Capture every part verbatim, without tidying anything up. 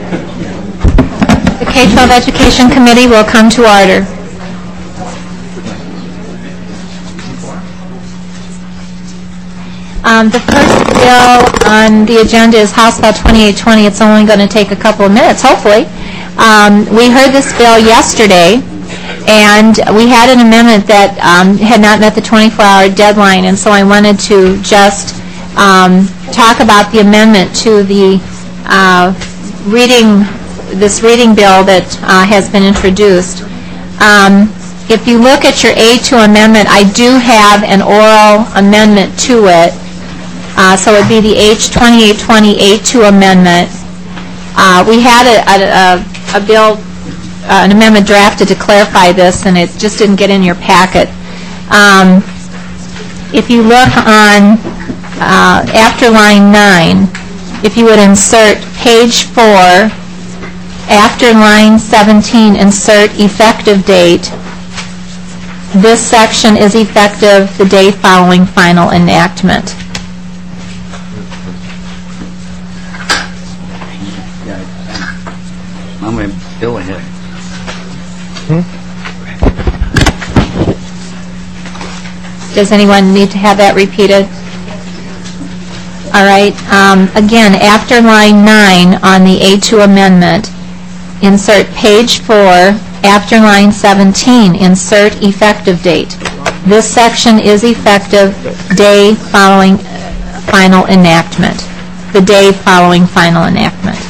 The K twelve Education Committee will come to order. Um, the first bill on the agenda is House Bill twenty-eight twenty. It's only going to take a couple of minutes, hopefully. Um, we heard this bill yesterday, and we had an amendment that um, had not met the twenty-four hour deadline, and so I wanted to just um, talk about the amendment to the uh, reading, this reading bill that uh, has been introduced. Um, if you look at your A two amendment, I do have an oral amendment to it. Uh, so it would be the H twenty-eight twenty A two amendment. Uh, we had a, a, a bill, uh, an amendment drafted to clarify this, and it just didn't get in your packet. Um, if you look on, uh, after line nine, if you would insert page four, after line seventeen, insert effective date. This section is effective the day following final enactment. I'm going to go ahead. Hmm? Does anyone need to have that repeated? All right. Um, again, after line nine on the A two amendment, insert page four. After line seventeen, insert effective date. This section is effective day following final enactment. The day following final enactment.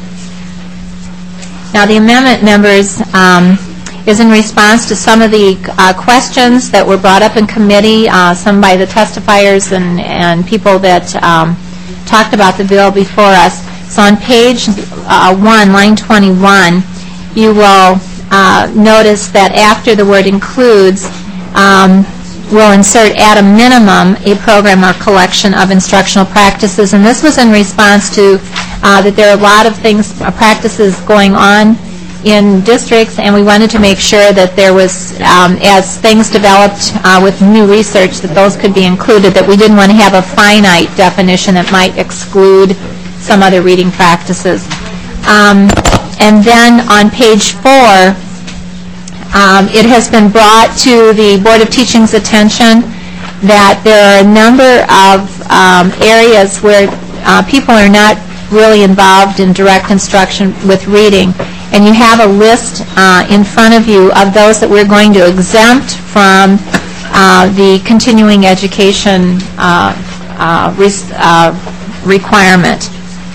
Now, the amendment, members, um, is in response to some of the uh, questions that were brought up in committee, uh, some by the testifiers and, and people that um, talked about the bill before us. So on page uh, one, line twenty-one, you will uh, notice that after the word includes, um, we'll insert at a minimum a program or collection of instructional practices. And this was in response to uh, that there are a lot of things, uh, practices going on in districts, and we wanted to make sure that there was, um, as things developed uh, with new research, that those could be included, that we didn't want to have a finite definition that might exclude some other reading practices. Um, and then on page four, um, it has been brought to the Board of Teaching's attention that there are a number of um, areas where uh, people are not really involved in direct instruction with reading. And you have a list uh, in front of you of those that we're going to exempt from uh, the continuing education uh, uh, res- uh, requirement.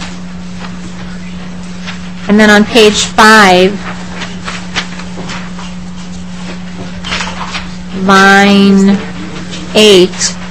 And then on page five, line eight,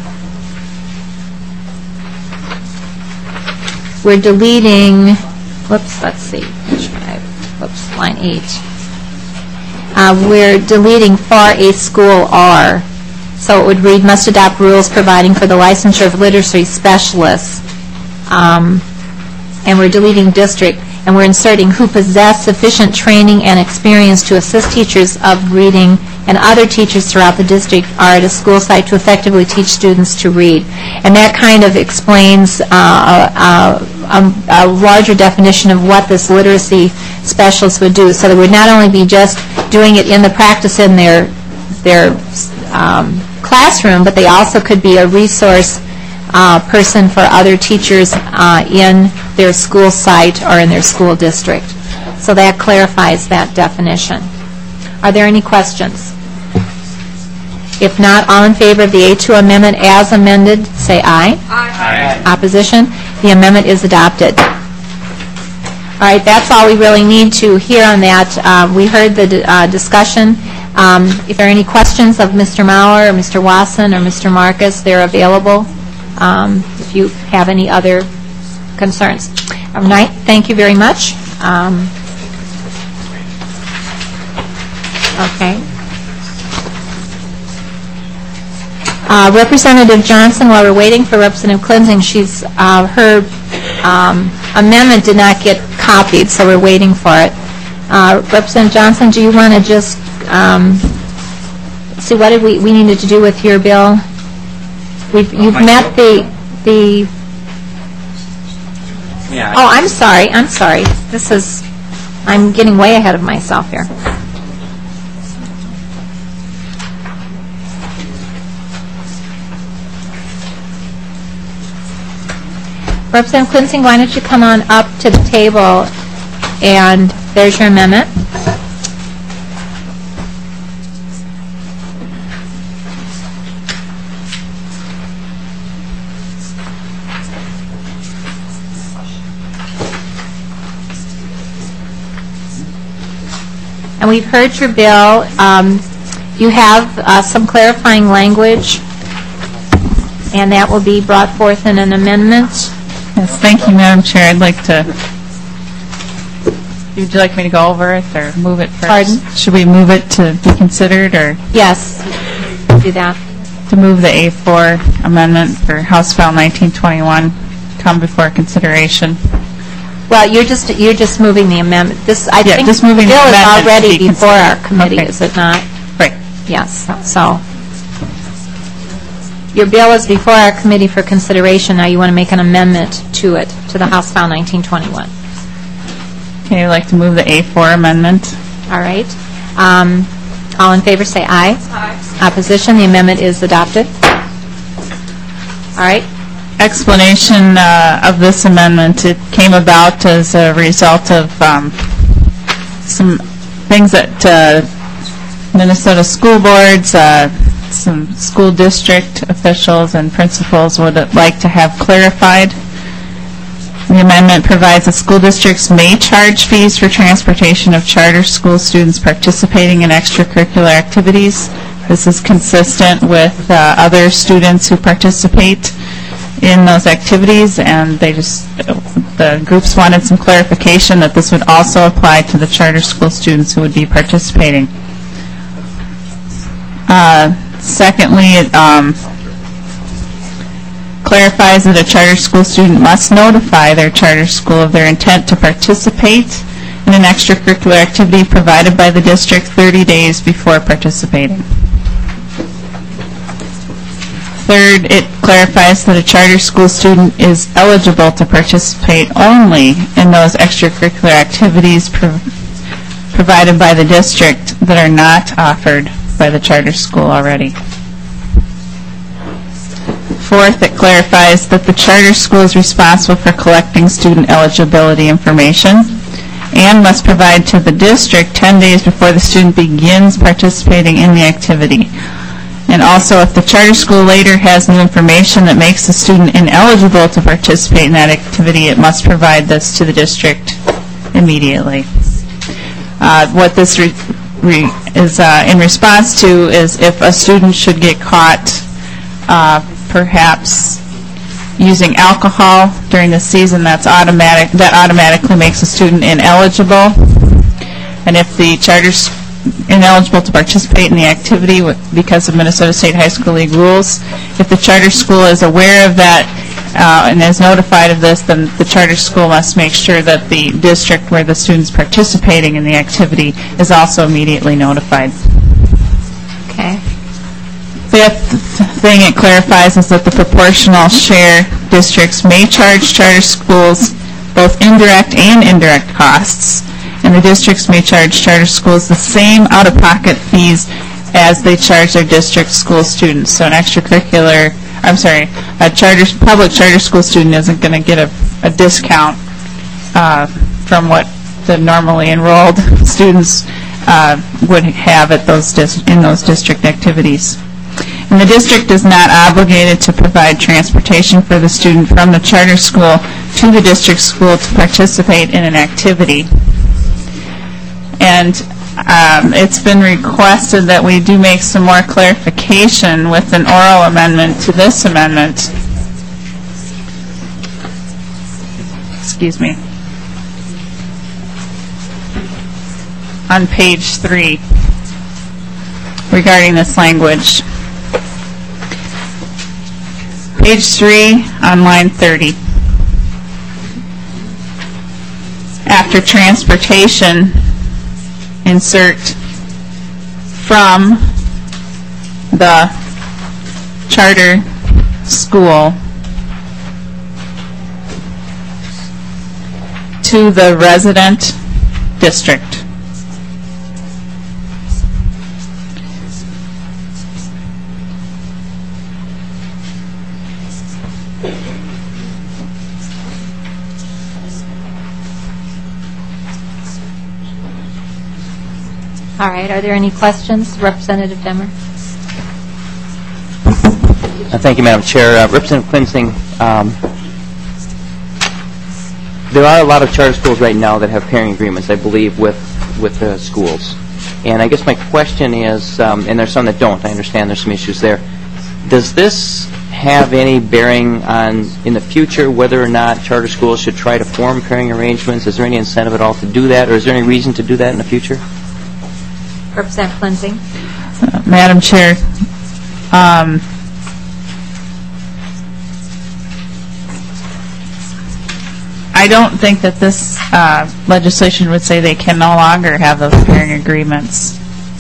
we're deleting, whoops, let's see, page five, whoops, line eight. Uh, we're deleting for a school R. So it would read, must adopt rules providing for the licensure of literacy specialists. Um, and we're deleting district, and we're inserting who possess sufficient training and experience to assist teachers of reading and other teachers throughout the district are at a school site to effectively teach students to read. And that kind of explains uh, uh, a, a larger definition of what this literacy specialist would do. So they would not only be just doing it in the practice in their, their um, classroom, but they also could be a resource uh, person for other teachers uh, in their school site or in their school district. So that clarifies that definition. Are there any questions? If not, all in favor of the A two amendment as amended, say aye. Aye. Aye. Opposition? The amendment is adopted. All right, that's all we really need to hear on that. Uh, we heard the uh, discussion. Um, if there are any questions of Mister Maurer or Mister Wasson or Mister Marcus, they're available um, if you have any other concerns. All right, thank you very much. Um, okay. Uh, Representative Johnson, while we're waiting for Representative Klinzing, she's, uh, her um, amendment did not get copied, so we're waiting for it. Uh, Representative Johnson, do you want to just um, see what did we, we needed to do with your bill? We've, you've met the, the Yeah. Oh, I'm sorry, I'm sorry. This is, I'm getting way ahead of myself here. Representative Quincy, why don't you come on up to the table, and there's your amendment. And we've heard your bill. Um, you have uh, some clarifying language, and that will be brought forth in an amendment. Yes, thank you, Madam Chair. I'd like to, would you like me to go over it or move it first? Pardon? Should we move it to be considered, or Yes, do that. to move the A four amendment for House File nineteen twenty-one come before consideration? Well, you're just, you're just moving the amendment. This, I Yeah, think just moving the the bill is amendment to already be before our considered. committee, Okay. is it not? Right. Yes, so. Your bill is before our committee for consideration. Now you want to make an amendment to it, to the House File nineteen twenty-one. Okay, I'd like to move the A four amendment. All right. Um, all in favor say aye. Aye. Opposition, the amendment is adopted. All right. Explanation uh, of this amendment, it came about as a result of um, some things that uh, Minnesota school boards, uh, some school district officials and principals would like to have clarified. The amendment provides that school districts may charge fees for transportation of charter school students participating in extracurricular activities. This is consistent with uh, other students who participate in those activities, and they just, the groups wanted some clarification that this would also apply to the charter school students who would be participating. Uh, secondly, it um, clarifies that a charter school student must notify their charter school of their intent to participate in an extracurricular activity provided by the district thirty days before participating. Third, it clarifies that a charter school student is eligible to participate only in those extracurricular activities pro- provided by the district that are not offered by the charter school already. Fourth, it clarifies that the charter school is responsible for collecting student eligibility information and must provide to the district ten days before the student begins participating in the activity. And also, if the charter school later has new information that makes the student ineligible to participate in that activity, it must provide this to the district immediately. Uh, what this re- re- is uh, in response to is if a student should get caught uh, perhaps using alcohol during the season, that's automatic. That automatically makes a student ineligible. And if the charter school ineligible to participate in the activity w- because of Minnesota State High School League rules. If the charter school is aware of that uh, and is notified of this, then the charter school must make sure that the district where the student's participating in the activity is also immediately notified. Okay. Fifth thing it clarifies is that the proportional share districts may charge charter schools both indirect and indirect costs, and the districts may charge charter schools the same out-of-pocket fees as they charge their district school students. So an extracurricular, I'm sorry, a charter, public charter school student isn't going to get a, a discount uh, from what the normally enrolled students uh, would have at those dis- in those district activities. And the district is not obligated to provide transportation for the student from the charter school to the district school to participate in an activity. And um, it's been requested that we do make some more clarification with an oral amendment to this amendment. Excuse me. On page three, regarding this language. Page three on line thirty. After transportation, insert from the charter school to the resident district. All right, are there any questions? Representative Demmer? Uh, Thank you, Madam Chair. Uh, Representative Klinsing, um, there are a lot of charter schools right now that have pairing agreements, I believe, with with the schools. And I guess my question is, um, and there's some that don't, I understand there's some issues there. Does this have any bearing on, in the future, whether or not charter schools should try to form pairing arrangements? Is there any incentive at all to do that, or is there any reason to do that in the future? Representative Klinsing? Uh, Madam Chair, um, I don't think that this uh, legislation would say they can no longer have those pairing agreements.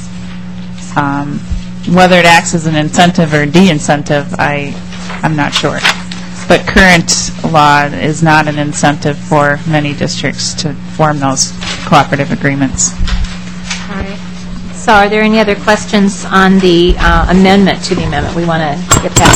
Um, whether it acts as an incentive or de-incentive, I, I'm not sure. But current law is not an incentive for many districts to form those cooperative agreements. All right. So are there any other questions on the uh, amendment to the amendment? We want to get that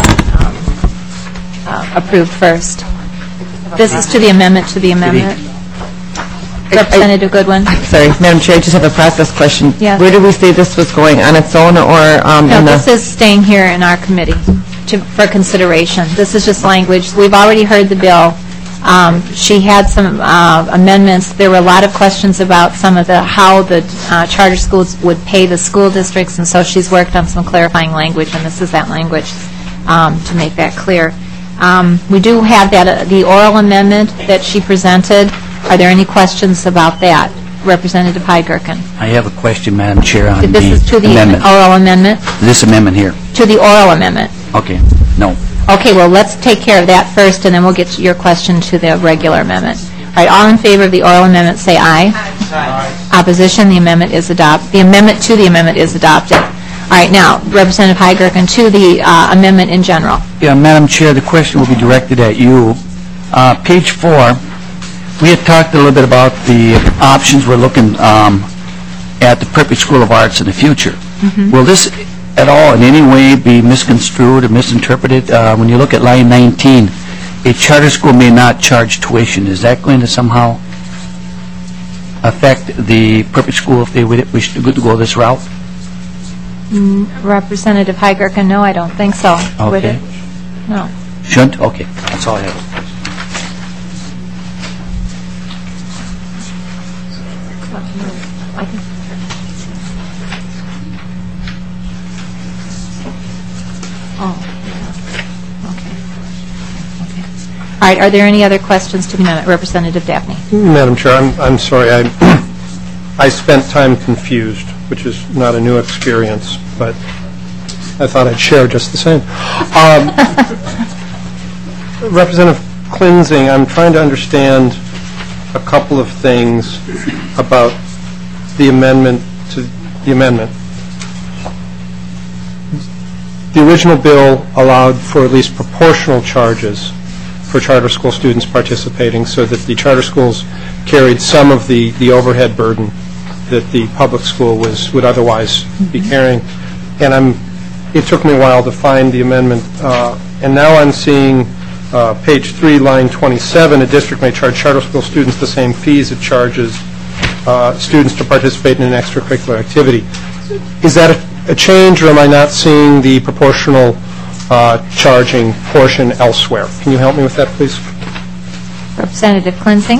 um, uh, approved first. This is to the amendment to the amendment. Representative Goodwin? Sorry, Madam Chair, I just have a process question. Yes. Where did we say this was going, on its own or um, No, in the... this is staying here in our committee to, for consideration. This is just language. We've already heard the bill. Um, she had some uh, amendments. There were a lot of questions about some of the, how the uh, charter schools would pay the school districts, and so she's worked on some clarifying language, and this is that language um, to make that clear. Um, we do have that, uh, the oral amendment that she presented. Are there any questions about that? Representative Heidgerken. I have a question, Madam Chair, on the This is to the amendment. oral amendment? This amendment here. To the oral amendment. Okay. No. Okay, well, let's take care of that first, and then we'll get to your question to the regular amendment. All right, all in favor of the oral amendment, say aye. Aye. Opposition, the amendment is adopted. The amendment to the amendment is adopted. All right, now, Representative Heidgerken, to the uh, amendment in general. Yeah, Madam Chair, the question will be directed at you. Uh, page four, we had talked a little bit about the options we're looking um, at the Prairie School of Arts in the future. Mm-hmm. Will this at all in any way be misconstrued or misinterpreted? Uh, when you look at line nineteen, a charter school may not charge tuition. Is that going to somehow affect the Prairie School if they would wish to go this route? Mm, Representative Heidgerken, no, I don't think so. Would Okay. it? No. Shouldn't? Okay. That's all I have. I think- Oh, yeah. Okay. Okay. All right, are there any other questions to the amendment? Representative Daphne. Madam Chair, I'm, I'm sorry. I, I spent time confused, which is not a new experience, but I thought I'd share just the same. Um, Representative Klinsing, I'm trying to understand a couple of things about the amendment to the amendment. The original bill allowed for at least proportional charges for charter school students participating so that the charter schools carried some of the, the overhead burden that the public school was would otherwise be carrying. And I'm, it took me a while to find the amendment, uh, and now I'm seeing uh, page three, line twenty-seven, a district may charge charter school students the same fees it charges uh, students to participate in an extracurricular activity. Is that a, a change, or am I not seeing the proportional uh, charging portion elsewhere? Can you help me with that, please? Representative Klinsing.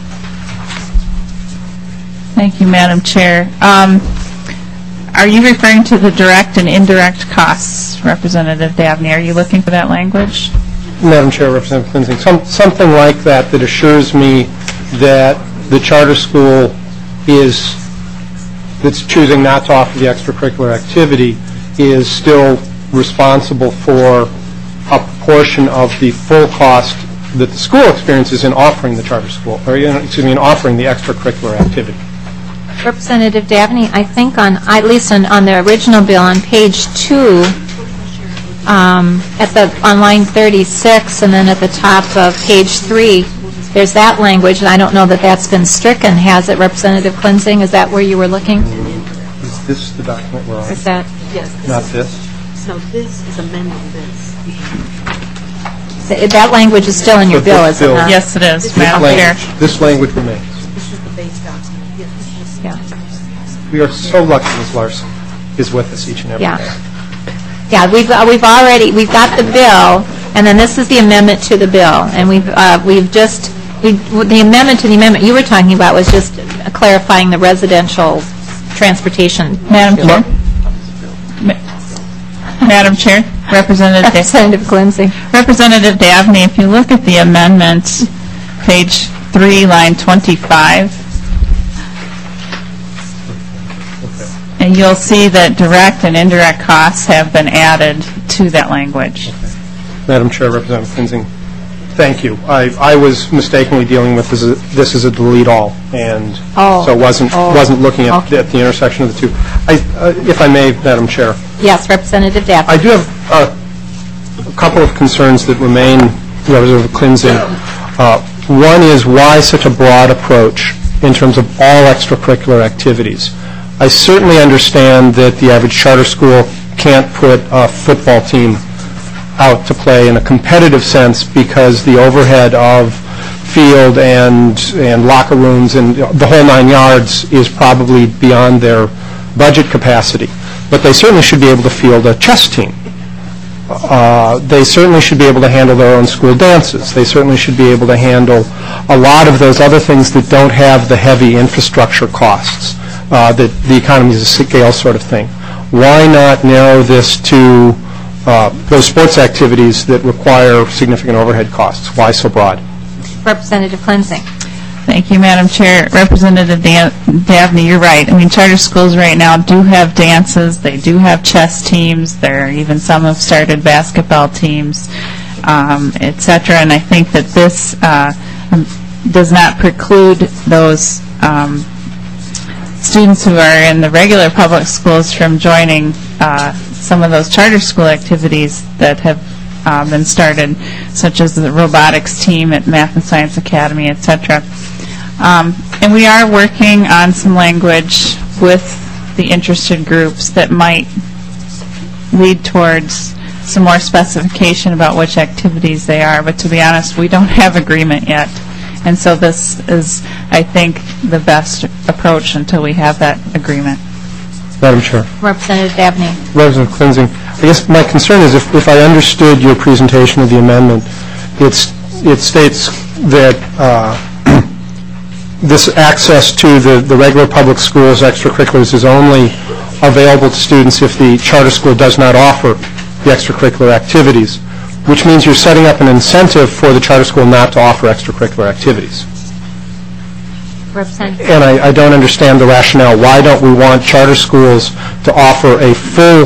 Thank you, Madam Chair. Um, are you referring to the direct and indirect costs, Representative Dabney? Are you looking for that language? Madam Chair, Representative Klinsing, some, something like that that assures me that the charter school is, that's choosing not to offer the extracurricular activity, is still responsible for a portion of the full cost that the school experiences in offering the charter school, or excuse me, in offering the extracurricular activity. Representative Dabney, I think on, at least on, on the original bill, on page two, um, at the, on line thirty-six, and then at the top of page three, there's that language, and I don't know that that's been stricken, has it, Representative Klinzing? Is that where you were looking? Is this the document we're on? Is that, Yes. this Not is- this? So this is amending this. that language is still in your So bill, this is it bill- not? Yes, it is, This Madam Chair. language, this language remains. This is the base document. Yes, this is- Yeah. We are so lucky Miz Larson is with us each and every Yeah. day. Yeah, we've, uh, we've already, we've got the bill, and then this is the amendment to the bill, and we've, uh, we've just, we, the amendment to the amendment you were talking about was just clarifying the residential transportation. Madam Chair? Ma- Madam Chair, Representative Da- Representative Klinzing. Representative Dabney, if you look at the amendment, page three, line twenty-five, and you'll see that direct and indirect costs have been added to that language. Madam Chair, Representative Klinzing, thank you. I, I was mistakenly dealing with this as a, this as a delete all, and Oh. so wasn't Oh. wasn't looking at, Okay. at the intersection of the two. I, uh, if I may, Madam Chair, Yes, Representative Dabney. I do have uh, a couple of concerns that remain, Representative Klinzing. Uh, One is why such a broad approach in terms of all extracurricular activities? I certainly understand that the average charter school can't put a football team out to play in a competitive sense because the overhead of field and and locker rooms and the whole nine yards is probably beyond their budget capacity. But they certainly should be able to field a chess team. Uh, They certainly should be able to handle their own school dances. They certainly should be able to handle a lot of those other things that don't have the heavy infrastructure costs, uh, that the economies of scale sort of thing. Why not narrow this to uh, those sports activities that require significant overhead costs? Why so broad? Representative Klinzing. Thank you, Madam Chair. Representative Dan- Dabney, you're right. I mean, charter schools right now do have dances, they do have chess teams, there are even some have started basketball teams, um, et cetera, and I think that this uh, um, does not preclude those um, students who are in the regular public schools from joining uh, some of those charter school activities that have uh, been started, such as the robotics team at Math and Science Academy, et cetera. Um, and we are working on some language with the interested groups that might lead towards some more specification about which activities they are. But to be honest, we don't have agreement yet. And so this is, I think, the best approach until we have that agreement. Madam Chair. Representative Dabney. Representative Klinzing, I guess my concern is if, if I understood your presentation of the amendment, it's, it states that uh, this access to the, the regular public schools extracurriculars is only available to students if the charter school does not offer the extracurricular activities, which means you're setting up an incentive for the charter school not to offer extracurricular activities. Representative. And I, I don't understand the rationale. Why don't we want charter schools to offer a full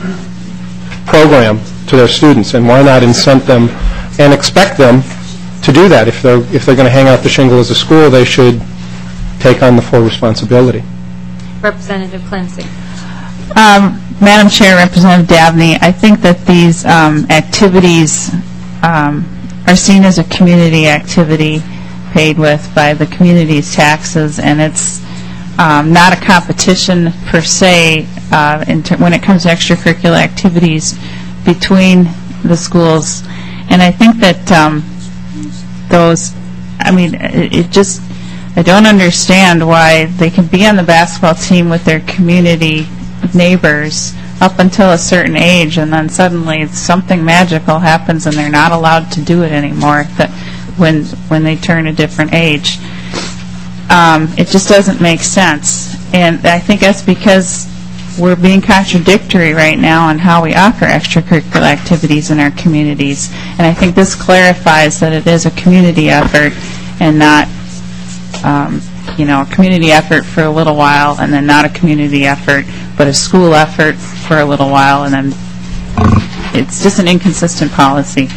program to their students, and why not incent them and expect them to do that? If they're if they're going to hang out the shingle as a school, they should take on the full responsibility. Representative Klinzing. Um, Madam Chair, Representative Dabney, I think that these um, activities um, are seen as a community activity paid with by the community's taxes, and it's um, not a competition per se uh, in ter- when it comes to extracurricular activities between the schools. And I think that um, those, I mean, it, it just, I don't understand why they can be on the basketball team with their community neighbors up until a certain age, and then suddenly something magical happens and they're not allowed to do it anymore that when when they turn a different age. Um, it just doesn't make sense. And I think that's because we're being contradictory right now on how we offer extracurricular activities in our communities. And I think this clarifies that it is a community effort and not, um, you know, a community effort for a little while and then not a community effort, but a school effort for a little while, and then it's just an inconsistent policy.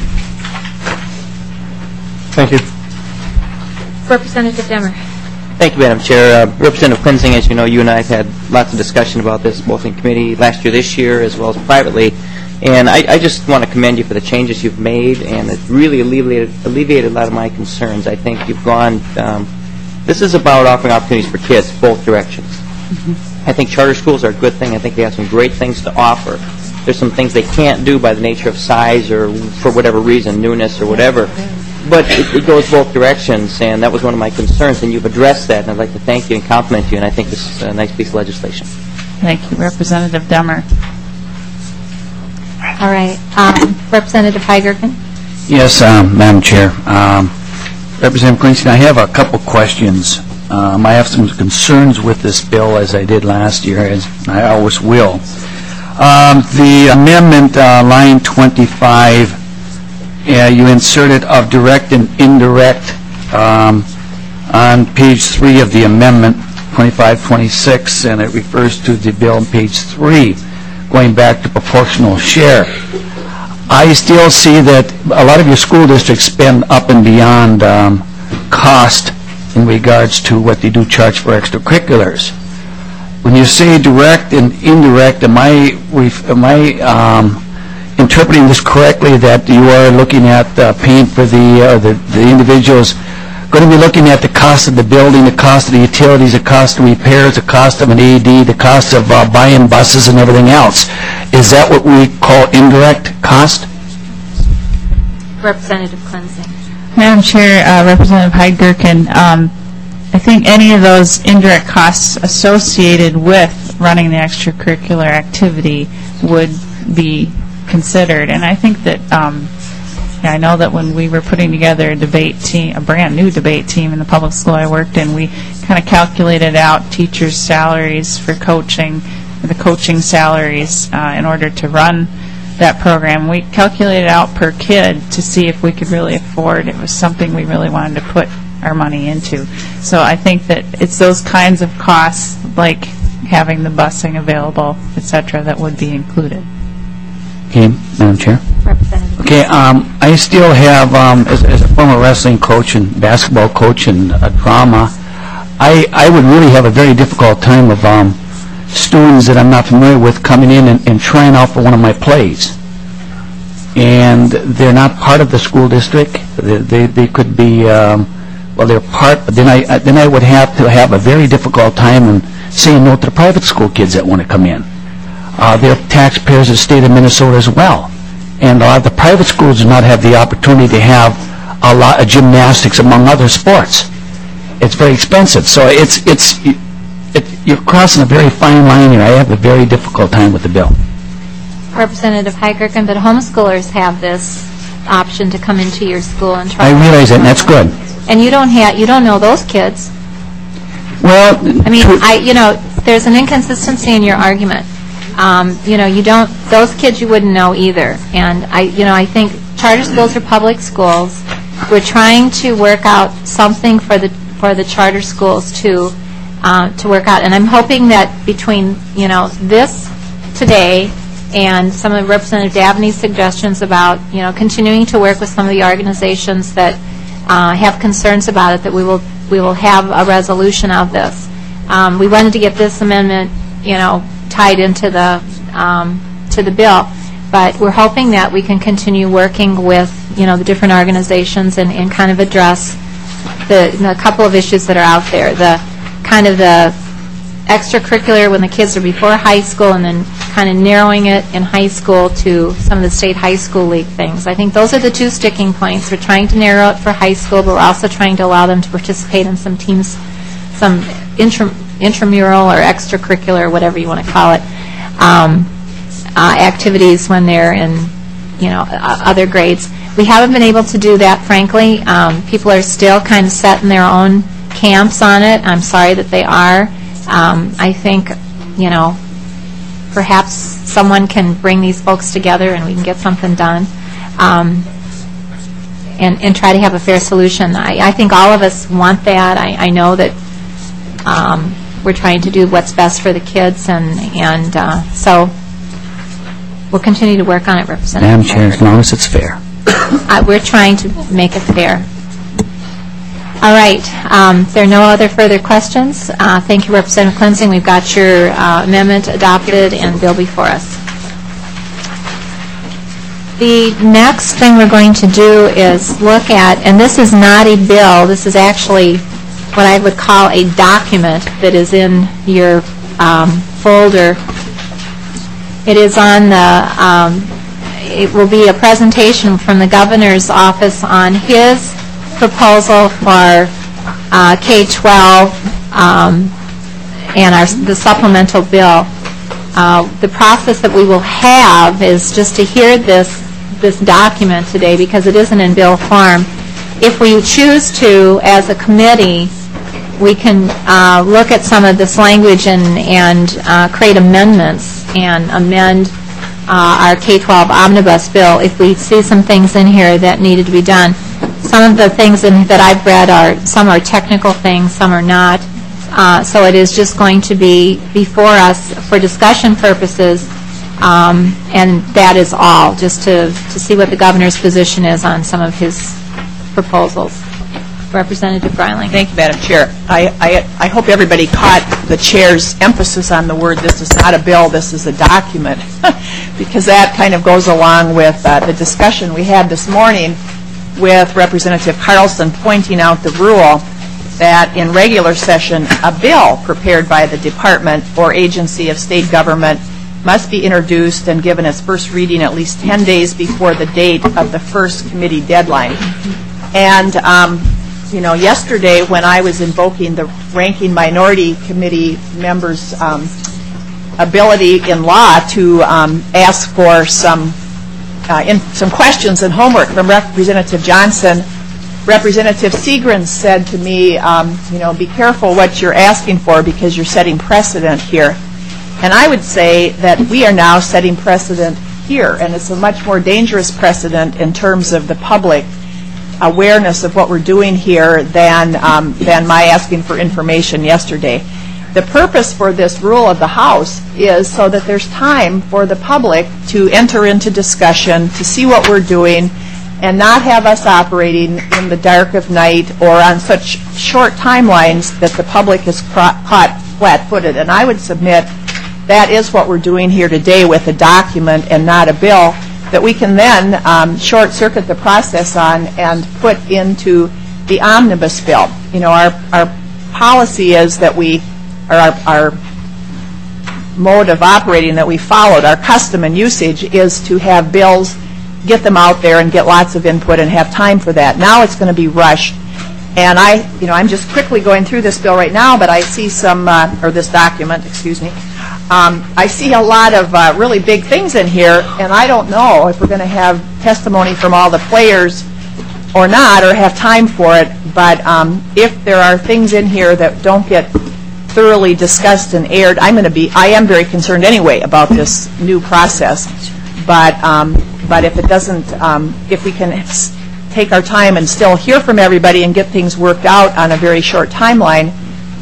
Thank you. Representative Demmer. Thank you, Madam Chair. Uh, Representative Klinzing, as you know, you and I have had lots of discussion about this, both in committee last year, this year, as well as privately. And I, I just want to commend you for the changes you've made, and it really alleviated, alleviated a lot of my concerns. I think you've gone, um, this is about offering opportunities for kids, both directions. Mm-hmm. I think charter schools are a good thing. I think they have some great things to offer. There's some things they can't do by the nature of size or for whatever reason, newness or whatever. But it, it goes both directions, and that was one of my concerns, and you've addressed that, and I'd like to thank you and compliment you, and I think this is a nice piece of legislation. Thank you. Representative Demmer. All right. Um, Representative Heigerken? Yes, um, Madam Chair. Um, Representative Klingston, I have a couple questions. Um, I have some concerns with this bill, as I did last year, as I always will. Um, the amendment, uh, line twenty-five, uh, you inserted of direct and indirect um, on page three of the amendment, twenty-five twenty-six, and it refers to the bill on page three, going back to proportional share. I still see that a lot of your school districts spend up and beyond um, cost in regards to what they do charge for extracurriculars. When you say direct and indirect, am I, am I um, interpreting this correctly, that you are looking at uh, paying for the, uh, the, the individuals, going to be looking at the cost of the building, the cost of the utilities, the cost of repairs, the cost of an A D, the cost of uh, buying buses and everything else? Is that what we call indirect cost? Representative Klingston. Madam Chair, uh, Representative Heigerken, um, I think any of those indirect costs associated with running the extracurricular activity would be considered. And I think that, um, yeah, I know that when we were putting together a debate team, a brand new debate team in the public school I worked in, we kind of calculated out teachers' salaries for coaching, the coaching salaries uh, in order to run that program. We calculated out per kid to see if we could really afford. It was something we really wanted to put our money into. So I think that it's those kinds of costs, like having the busing available, et cetera, that would be included. Okay, Madam Chair. Representative. Okay, um, I still have, um, as, as a former wrestling coach and basketball coach and uh, drama, I, I would really have a very difficult time of um, students that I'm not familiar with coming in and, and trying out for one of my plays. And they're not part of the school district. They, they, they could be, um, well, they're part, but then I, then I would have to have a very difficult time in saying no to the private school kids that want to come in. Uh, they're taxpayers of the state of Minnesota as well. And a lot of the private schools do not have the opportunity to have a lot of gymnastics among other sports. It's very expensive. So it's, it's, it, you're crossing a very fine line here. I have a very difficult time with the bill. Representative Heigerken, but homeschoolers have this option to come into your school and try. I realize that, and that's good. And you don't have, you don't know those kids. Well, I mean, I, you know, there's an inconsistency in your argument. Um, you know, you don't, those kids you wouldn't know either. And I, you know, I think charter schools are public schools. We're trying to work out something for the, for the charter schools to, uh, to work out. And I'm hoping that between, you know, this today and some of Representative Dabney's suggestions about, you know, continuing to work with some of the organizations that uh, have concerns about it, that we will, we will have a resolution of this. Um, we wanted to get this amendment, you know, tied into the um, to the bill, but we're hoping that we can continue working with, you know, the different organizations and, and kind of address the, the couple of issues that are out there. The kind of the extracurricular when the kids are before high school, and then kind of narrowing it in high school to some of the state high school league things. I think those are the two sticking points. We're trying to narrow it for high school, but we're also trying to allow them to participate in some teams, some intra, intramural or extracurricular, whatever you want to call it, um, uh, activities when they're in, you know, uh, other grades. We haven't been able to do that, frankly. Um, people are still kind of set in their own camps on it. I'm sorry that they are. Um, I think, you know, perhaps someone can bring these folks together and we can get something done, um, and, and try to have a fair solution. I, I think all of us want that. I, I know that um, we're trying to do what's best for the kids, and, and uh, so we'll continue to work on it, Representative. Madam Chair, as long as it's fair. Uh, we're trying to make it fair. All right. Um, if there are no other further questions, uh, thank you, Representative Klingston. We've got your uh, amendment adopted and bill before us. The next thing we're going to do is look at, and this is not a bill, this is actually what I would call a document that is in your um, folder. It is on the, um, it will be a presentation from the governor's office on his proposal for uh, K twelve um, and our, the supplemental bill. Uh, the process that we will have is just to hear this this document today, because it isn't in bill form. If we choose to, as a committee, we can uh, look at some of this language and, and uh, create amendments and amend uh, our K twelve omnibus bill if we see some things in here that needed to be done. Some of the things in, that I've read are, some are technical things, some are not. Uh, so it is just going to be before us for discussion purposes, um, and that is all, just to, to see what the governor's position is on some of his proposals. Representative Greiling. Thank you, Madam Chair. I, I, I hope everybody caught the Chair's emphasis on the word, this is not a bill, this is a document, because that kind of goes along with uh, the discussion we had this morning with Representative Carlson pointing out the rule that in regular session, a bill prepared by the department or agency of state government must be introduced and given its first reading at least ten days before the date of the first committee deadline. And, um, you know, yesterday when I was invoking the ranking minority committee members' um, ability in law to um, ask for some, uh, in, some questions and homework from Representative Johnson, Representative Seagren said to me, um, you know, be careful what you're asking for because you're setting precedent here. And I would say that we are now setting precedent here, and it's a much more dangerous precedent in terms of the public awareness of what we're doing here than, um, than my asking for information yesterday. The purpose for this rule of the House is so that there's time for the public to enter into discussion, to see what we're doing, and not have us operating in the dark of night or on such short timelines that the public is caught flat-footed. And I would submit that is what we're doing here today with a document and not a bill that we can then um, short-circuit the process on and put into the omnibus bill. You know, our, our policy is that we, or our, our mode of operating that we followed, our custom and usage is to have bills, get them out there and get lots of input and have time for that. Now it's going to be rushed. And I, you know, I'm just quickly going through this bill right now, but I see some, uh, or this document, excuse me. Um, I see a lot of uh, really big things in here, and I don't know if we're going to have testimony from all the players or not, or have time for it. But um, if there are things in here that don't get thoroughly discussed and aired, I'm going to be, I am very concerned anyway about this new process. But um, but if it doesn't, um, if we can take our time and still hear from everybody and get things worked out on a very short timeline,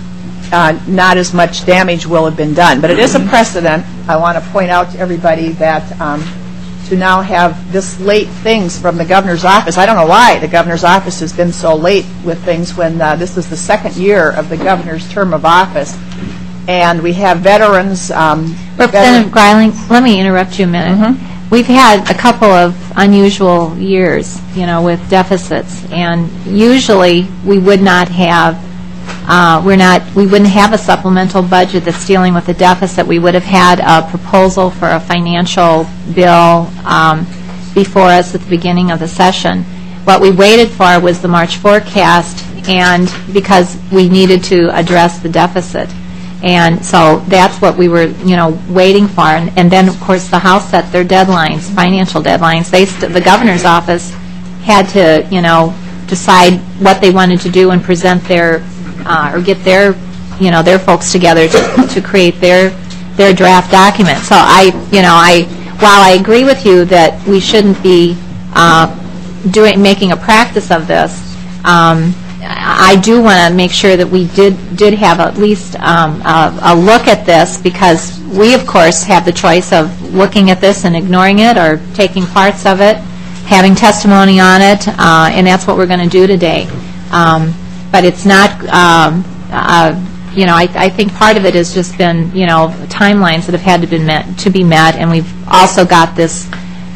uh, not as much damage will have been done. But it is a precedent. I want to point out to everybody that um, to now have this late things from the governor's office. I don't know why the governor's office has been so late with things when uh, this is the second year of the governor's term of office. And we have veterans. Um, Representative veteran Greiling, let me interrupt you a minute. Mm-hmm. We've had a couple of unusual years, you know, with deficits, and usually we would not have, uh, we're not, we wouldn't have a supplemental budget that's dealing with a deficit. We would have had a proposal for a financial bill um, before us at the beginning of the session. What we waited for was the March forecast, and because we needed to address the deficit. And so that's what we were, you know, waiting for. And, and then, of course, the House set their deadlines, financial deadlines. They, st- the governor's office had to, you know, decide what they wanted to do and present their, uh, or get their, you know, their folks together to, to create their their draft document. So I, you know, I, while I agree with you that we shouldn't be uh, doing making a practice of this, um, I do want to make sure that we did did have at least um, a, a look at this, because we, of course, have the choice of looking at this and ignoring it or taking parts of it, having testimony on it, uh, and that's what we're going to do today. Um, but it's not, um, uh, you know, I, I think part of it has just been, you know, timelines that have had to be met, to be met, and we've also got this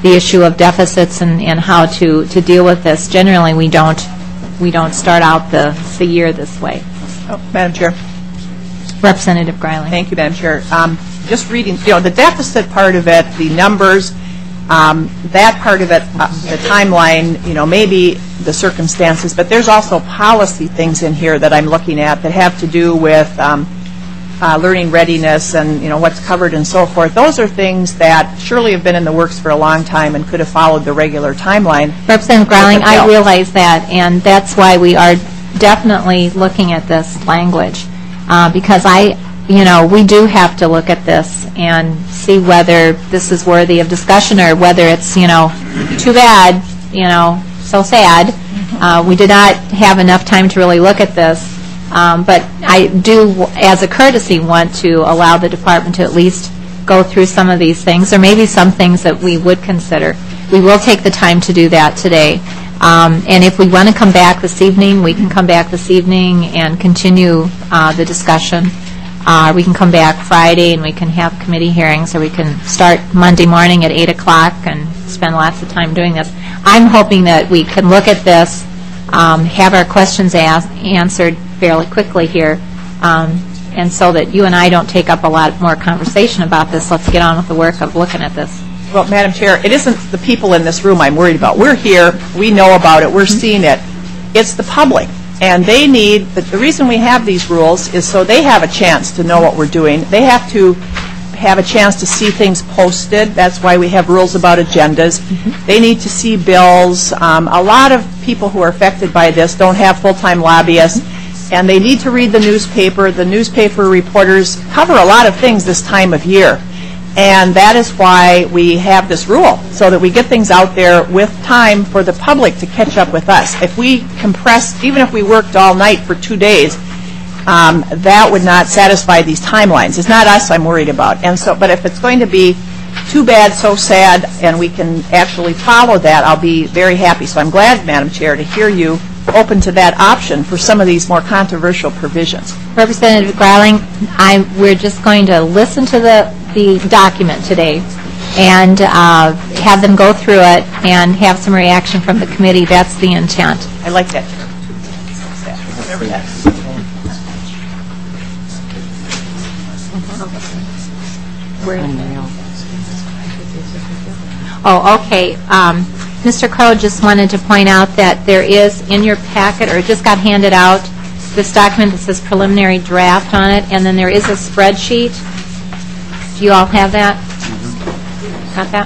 the issue of deficits and, and how to, to deal with this. Generally, we don't we don't start out the, the year this way. Oh, Madam Chair. Representative Greiling. Thank you, Madam Chair. Um, just reading, you know, the deficit part of it, the numbers, um, that part of it, uh, the timeline, you know, maybe the circumstances, but there's also policy things in here that I'm looking at that have to do with um, uh, learning readiness and, you know, what's covered and so forth. Those are things that surely have been in the works for a long time and could have followed the regular timeline. Representative Greiling, I realize that, and that's why we are definitely looking at this language, uh, because I, you know, we do have to look at this and see whether this is worthy of discussion or whether it's, you know, too bad, you know, so sad. Uh, we did not have enough time to really look at this, um, but I do, as a courtesy, want to allow the department to at least go through some of these things, or maybe some things that we would consider. We will take the time to do that today. Um, and if we want to come back this evening, we can come back this evening and continue uh, the discussion. Uh, we can come back Friday and we can have committee hearings, or we can start Monday morning at eight o'clock and spend lots of time doing this. I'm hoping that we can look at this, um, have our questions asked, answered fairly quickly here, um, and so that you and I don't take up a lot more conversation about this. Let's get on with the work of looking at this. Well, Madam Chair, it isn't the people in this room I'm worried about. We're here, we know about it, we're seeing it. It's the public, and they need, the, the reason we have these rules is so they have a chance to know what we're doing. They have to have a chance to see things posted. That's why we have rules about agendas. Mm-hmm. They need to see bills. Um, a lot of people who are affected by this don't have full-time lobbyists, mm-hmm. and they need to read the newspaper. The newspaper reporters cover a lot of things this time of year. And that is why we have this rule, so that we get things out there with time for the public to catch up with us. If we compressed, even if we worked all night for two days, um, that would not satisfy these timelines. It's not us I'm worried about. And so, but if it's going to be too bad, so sad, and we can actually follow that, I'll be very happy. So I'm glad, Madam Chair, to hear you open to that option for some of these more controversial provisions. Representative Greiling, I, we're just going to listen to the, the document today and uh, have them go through it and have some reaction from the committee. That's the intent. I like that. Remember that. Oh, okay. Um, Mister Crow just wanted to point out that there is in your packet, or it just got handed out, this document that says preliminary draft on it, and then there is a spreadsheet. Do you all have that? Got that?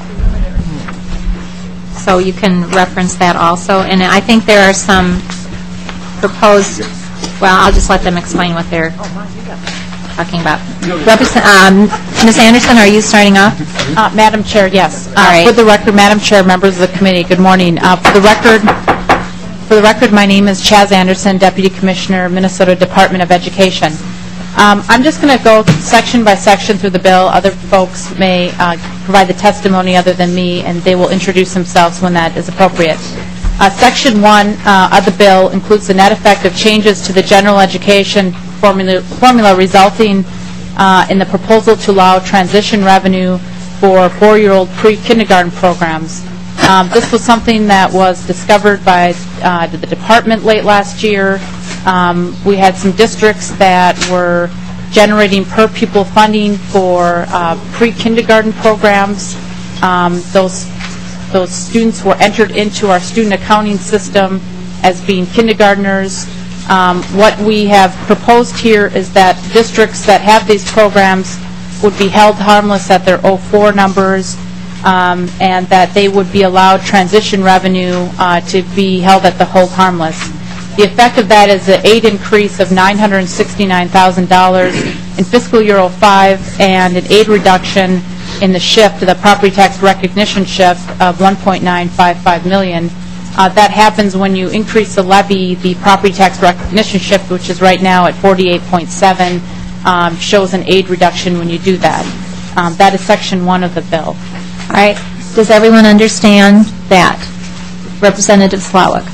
So you can reference that also. And I think there are some proposed, well, I'll just let them explain what they're talking about. Represent, um, Miz Anderson, are you starting off? Uh, Madam Chair, yes. All right. Uh, for the record, Madam Chair, members of the committee, good morning. Uh, for the record, for the record, my name is Chaz Anderson, Deputy Commissioner, Minnesota Department of Education. Um, I'm just going to go section by section through the bill. Other folks may uh, provide the testimony other than me, and they will introduce themselves when that is appropriate. Uh, section one uh, of the bill includes the net effect of changes to the general education formula, formula resulting uh, in the proposal to allow transition revenue for four-year-old pre-kindergarten programs. Um, this was something that was discovered by uh, the department late last year. Um, we had some districts that were generating per-pupil funding for uh, pre-kindergarten programs. Um, those those students were entered into our student accounting system as being kindergartners. Um, what we have proposed here is that districts that have these programs would be held harmless at their oh four numbers, um, and that they would be allowed transition revenue uh, to be held at the hold harmless. The effect of that is an aid increase of nine hundred sixty-nine thousand dollars in fiscal year oh five and an aid reduction in the shift, the property tax recognition shift of one point nine five five million dollars. Uh, that happens when you increase the levy. The property tax recognition shift, which is right now at forty-eight point seven, um, shows an aid reduction when you do that. Um, that is section one of the bill. All right. Does everyone understand that? Representative Slawik.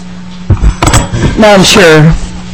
Madam Chair,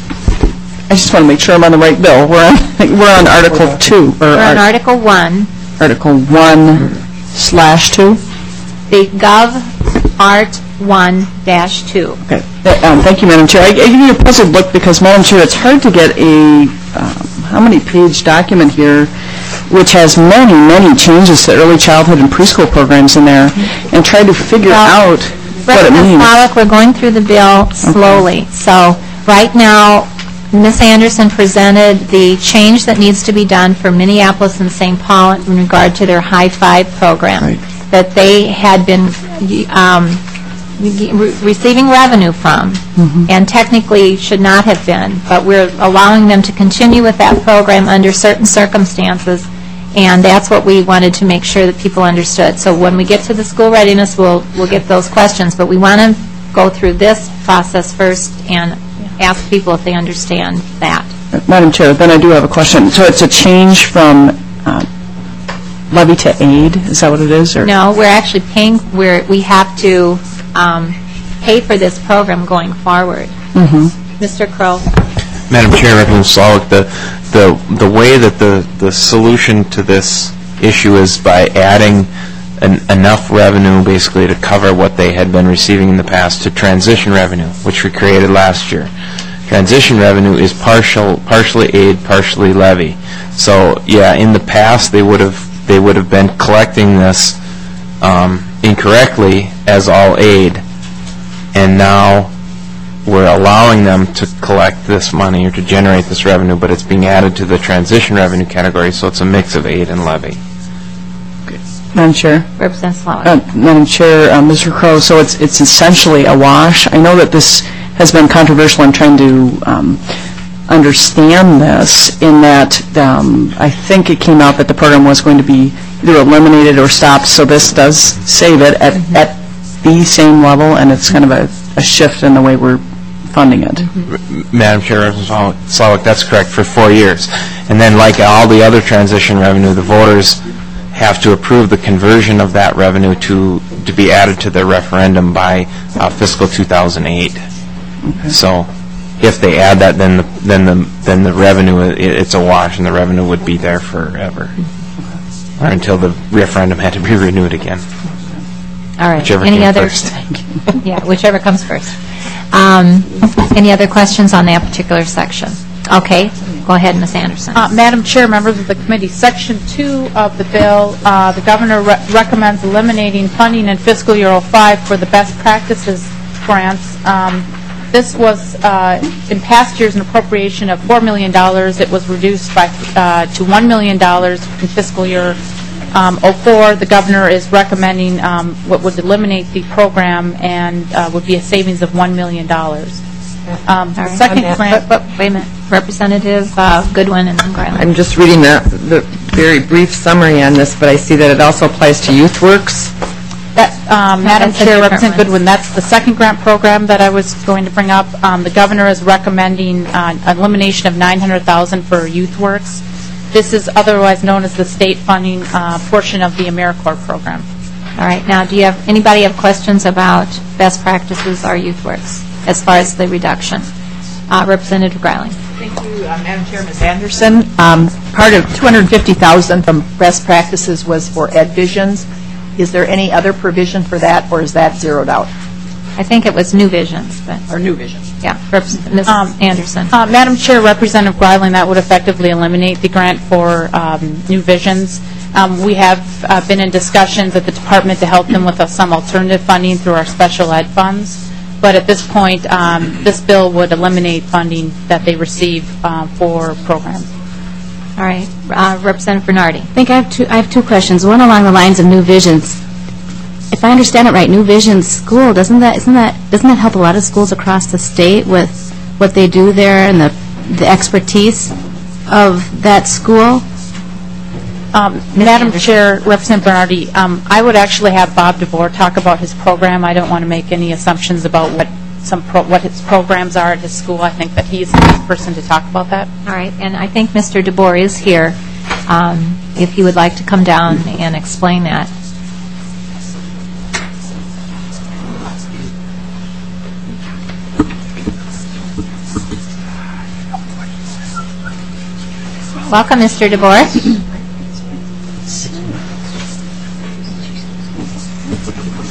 I just want to make sure I'm on the right bill. We're on, we're on Article two. Or We're on Art- Article one. Article one slash two? the Gov Art one dash two. Okay. Uh, um, Thank you, Madam Chair. I I give you a puzzled look because, Madam Chair, it's hard to get a, um, how many page document here which has many, many changes to early childhood and preschool programs in there, and try to figure Well, out what it Representative means. Pollock, we're going through the bill slowly. So right now, Miz Anderson presented the change that needs to be done for Minneapolis and Saint Paul in regard to their High Five program, Right. that they had been um, re- receiving revenue from, and technically should not have been, but we're allowing them to continue with that program under certain circumstances, and that's what we wanted to make sure that people understood. So when we get to the school readiness, we'll, we'll get those questions, but we want to go through this process first and ask people if they understand that. Madam Chair, then I do have a question. So it's a change from uh, levy to aid? Is that what it is? Or? No, we're actually paying, we're, we have to um, pay for this program going forward. Mister Crow? Madam Chair, Representative Slawik, the, the, the way that the, the solution to this issue is by adding an, enough revenue basically to cover what they had been receiving in the past to transition revenue, which we created last year. Transition revenue is partial, partially aid, partially levy. So, yeah, in the past, they would have they would have been collecting this um, incorrectly as all aid, and now we're allowing them to collect this money or to generate this revenue, but it's being added to the transition revenue category, so it's a mix of aid and levy. Madam Chair? Representative Slawik. Uh, Madam Chair, uh, Mister Crow, so it's it's essentially a wash. I know that this has been controversial in trying to um, understand this, in that um, I think it came out that the program was going to be either eliminated or stopped, so this does save it at, at the same level, and it's kind of a, a shift in the way we're funding it. Madam Chair, Representative Slawik, that's correct, for four years. And then, like all the other transition revenue, the voters have to approve the conversion of that revenue to to be added to their referendum by uh, fiscal two thousand eight. Okay. So, if they add that, then the then the then the revenue it, it's a wash, and the revenue would be there forever, or until the referendum had to be renewed again. All right. Whichever Any came other? first. Yeah, whichever comes first. Um, any other questions on that particular section? Okay. Go ahead, Miz Anderson. Uh, Madam Chair, members of the committee, Section two of the bill, uh, the governor re- recommends eliminating funding in fiscal year oh five for the best practices grants. Um, this was, uh, in past years, an appropriation of four million dollars. It was reduced by uh, to one million dollars in fiscal year um, oh four. The governor is recommending um, what would eliminate the program and uh, would be a savings of one million dollars. Um, the All right. second But- grant... but- Wait a minute. Representative uh, Goodwin and then Greiling. I'm just reading the, the very brief summary on this, but I see that it also applies to YouthWorks. That, um, Madam That's a Chair, different Representative one. Goodwin, that's the second grant program that I was going to bring up. Um, the governor is recommending uh, elimination of nine hundred thousand dollars for YouthWorks. This is otherwise known as the state funding uh, portion of the AmeriCorps program. All right. Now, do you have anybody have questions about best practices or YouthWorks as far as the reduction? Uh, Representative Greiling. Thank you, uh, Madam Chair. Miz Anderson. Um, part of two hundred fifty thousand dollars from best practices was for EdVisions. Is there any other provision for that, or is that zeroed out? I think it was New Visions, but Or New Visions? yeah, Representative Miz Um, Anderson. Uh, Madam Chair, Representative Greiling, that would effectively eliminate the grant for um, New Visions. Um, we have uh, been in discussions at the department to help them with uh, some alternative funding through our special ed funds. But at this point, um, this bill would eliminate funding that they receive uh, for programs. All right. Uh, Representative Bernardi. I think I have two, I have two questions. One along the lines of New Visions. If I understand it right, New Visions School, doesn't that, isn't that, doesn't that help a lot of schools across the state with what they do there and the, the expertise of that school? Um, Madam Chair, Representative Bernardi, um, I would actually have Bob DeVore talk about his program. I don't want to make any assumptions about what some pro- what his programs are at his school. I think that he's the best person to talk about that. All right. And I think Mister DeBoer is here, um, if he would like to come down and explain that. Welcome, Mister DeBoer.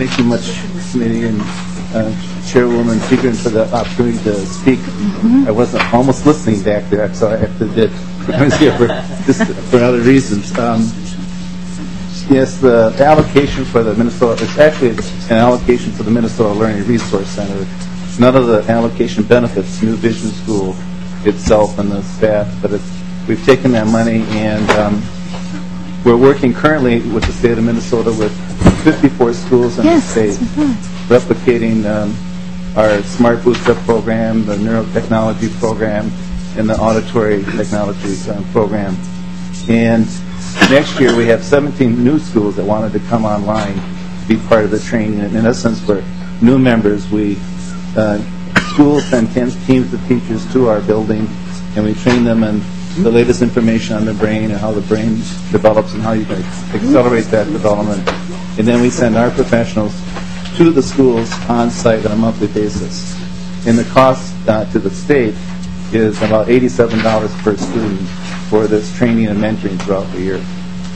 thank you much, committee and uh, Chairwoman Seegren, for the opportunity to speak. I wasn't almost listening back there, so I have to did. I was here for just for other reasons. Um, yes, the allocation for the Minnesota, it's actually an allocation for the Minnesota Learning Resource Center. None of the allocation benefits New Vision School itself and the staff, but it's, we've taken that money and um, we're working currently with the state of Minnesota with fifty-four schools in Yes, the state, replicating um, our Smart Booster program, the neurotechnology program, and the auditory technology um, program. And next year we have seventeen new schools that wanted to come online to be part of the training. And in essence, for new members, we uh, schools send ten teams of teachers to our building, and we train them in the latest information on the brain and how the brain develops and how you can accelerate that development. And then we send our professionals to the schools on site on a monthly basis. And the cost uh, to the state is about eighty-seven dollars per student for this training and mentoring throughout the year.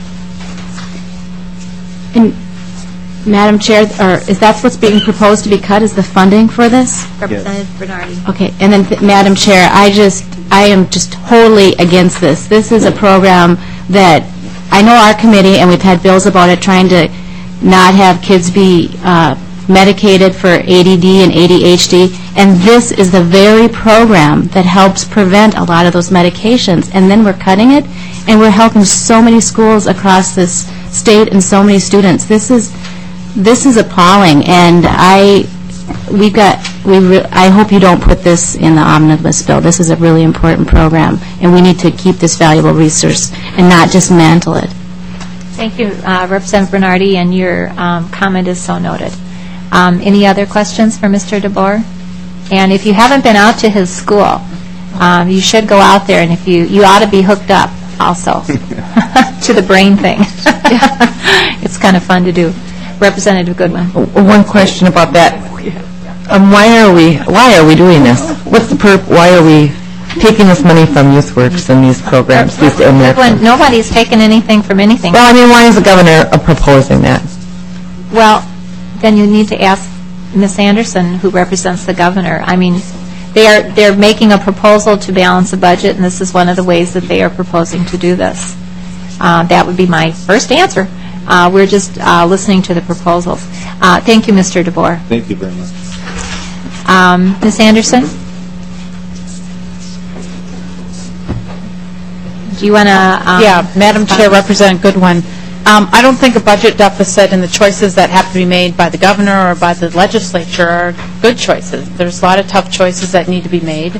And Madam Chair, or is that what's being proposed to be cut, is the funding for this? Representative Bernardi. Okay, and then, th- Madam Chair, I just, I am just totally against this. This is a program that, I know our committee, and we've had bills about it, trying to not have kids be uh, medicated for A D D and A D H D, and this is the very program that helps prevent a lot of those medications, and then we're cutting it, and we're helping so many schools across this state and so many students. This is, this is appalling, and I, we've got, we. Re- I hope you don't put this in the omnibus bill. This is a really important program, and we need to keep this valuable resource and not dismantle it. Thank you, uh, Representative Bernardi, and your um, comment is so noted. Um, any other questions for Mister DeBoer? And if you haven't been out to his school, um, you should go out there, and if you, you ought to be hooked up also to the brain thing. It's kind of fun to do. Representative Goodwin. One question about that. Um, why are we, why are we doing this? What's the perp, why are we taking this money from YouthWorks and these programs? These Goodwin, nobody's taken anything from anything. Well, I mean, why is the governor uh, proposing that? Well, then you need to ask Miz Anderson, who represents the governor. I mean, they are, they're making a proposal to balance the budget, and this is one of the ways that they are proposing to do this. Uh, that would be my first answer. Uh, we're just uh, listening to the proposals. Uh, thank you, Mister DeBoer. Thank you very much. Um, Miz Anderson? Do you want to... Um, Yeah, Madam Chair, Representative Goodwin. Um, I don't think a budget deficit and the choices that have to be made by the governor or by the legislature are good choices. There's a lot of tough choices that need to be made,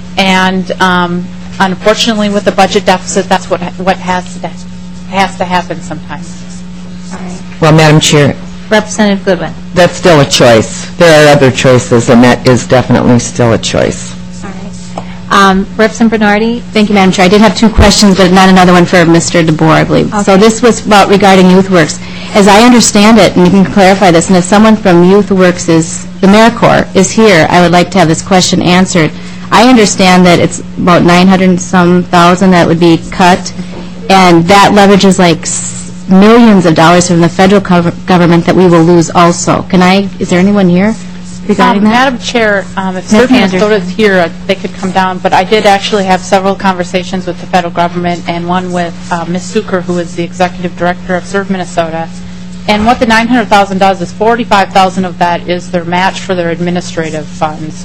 and um, unfortunately, with the budget deficit, that's what what has to has to happen sometimes. All right. Well, Madam Chair, Representative Goodwin. that's still a choice. There are other choices, and that is definitely still a choice. All right. Um, Representative Bernardi? Thank you, Madam Chair. I did have two questions, but not another one for Mister DeBoer, I believe. Okay. So this was about regarding YouthWorks. As I understand it, and you can clarify this, and if someone from YouthWorks is, the AmeriCorps is here, I would like to have this question answered. I understand that it's about nine hundred and some thousand that would be cut, and that leverages like s- millions of dollars from the federal gov- government that we will lose also. Can I, is there anyone here regarding Um, that? Madam Chair, um, if Miz Serve Anderson. Minnesota is here, uh, they could come down, but I did actually have several conversations with the federal government, and one with uh, Miz Suker, who is the Executive Director of Serve Minnesota. And what the nine hundred thousand dollars does is forty-five thousand dollars of that is their match for their administrative funds.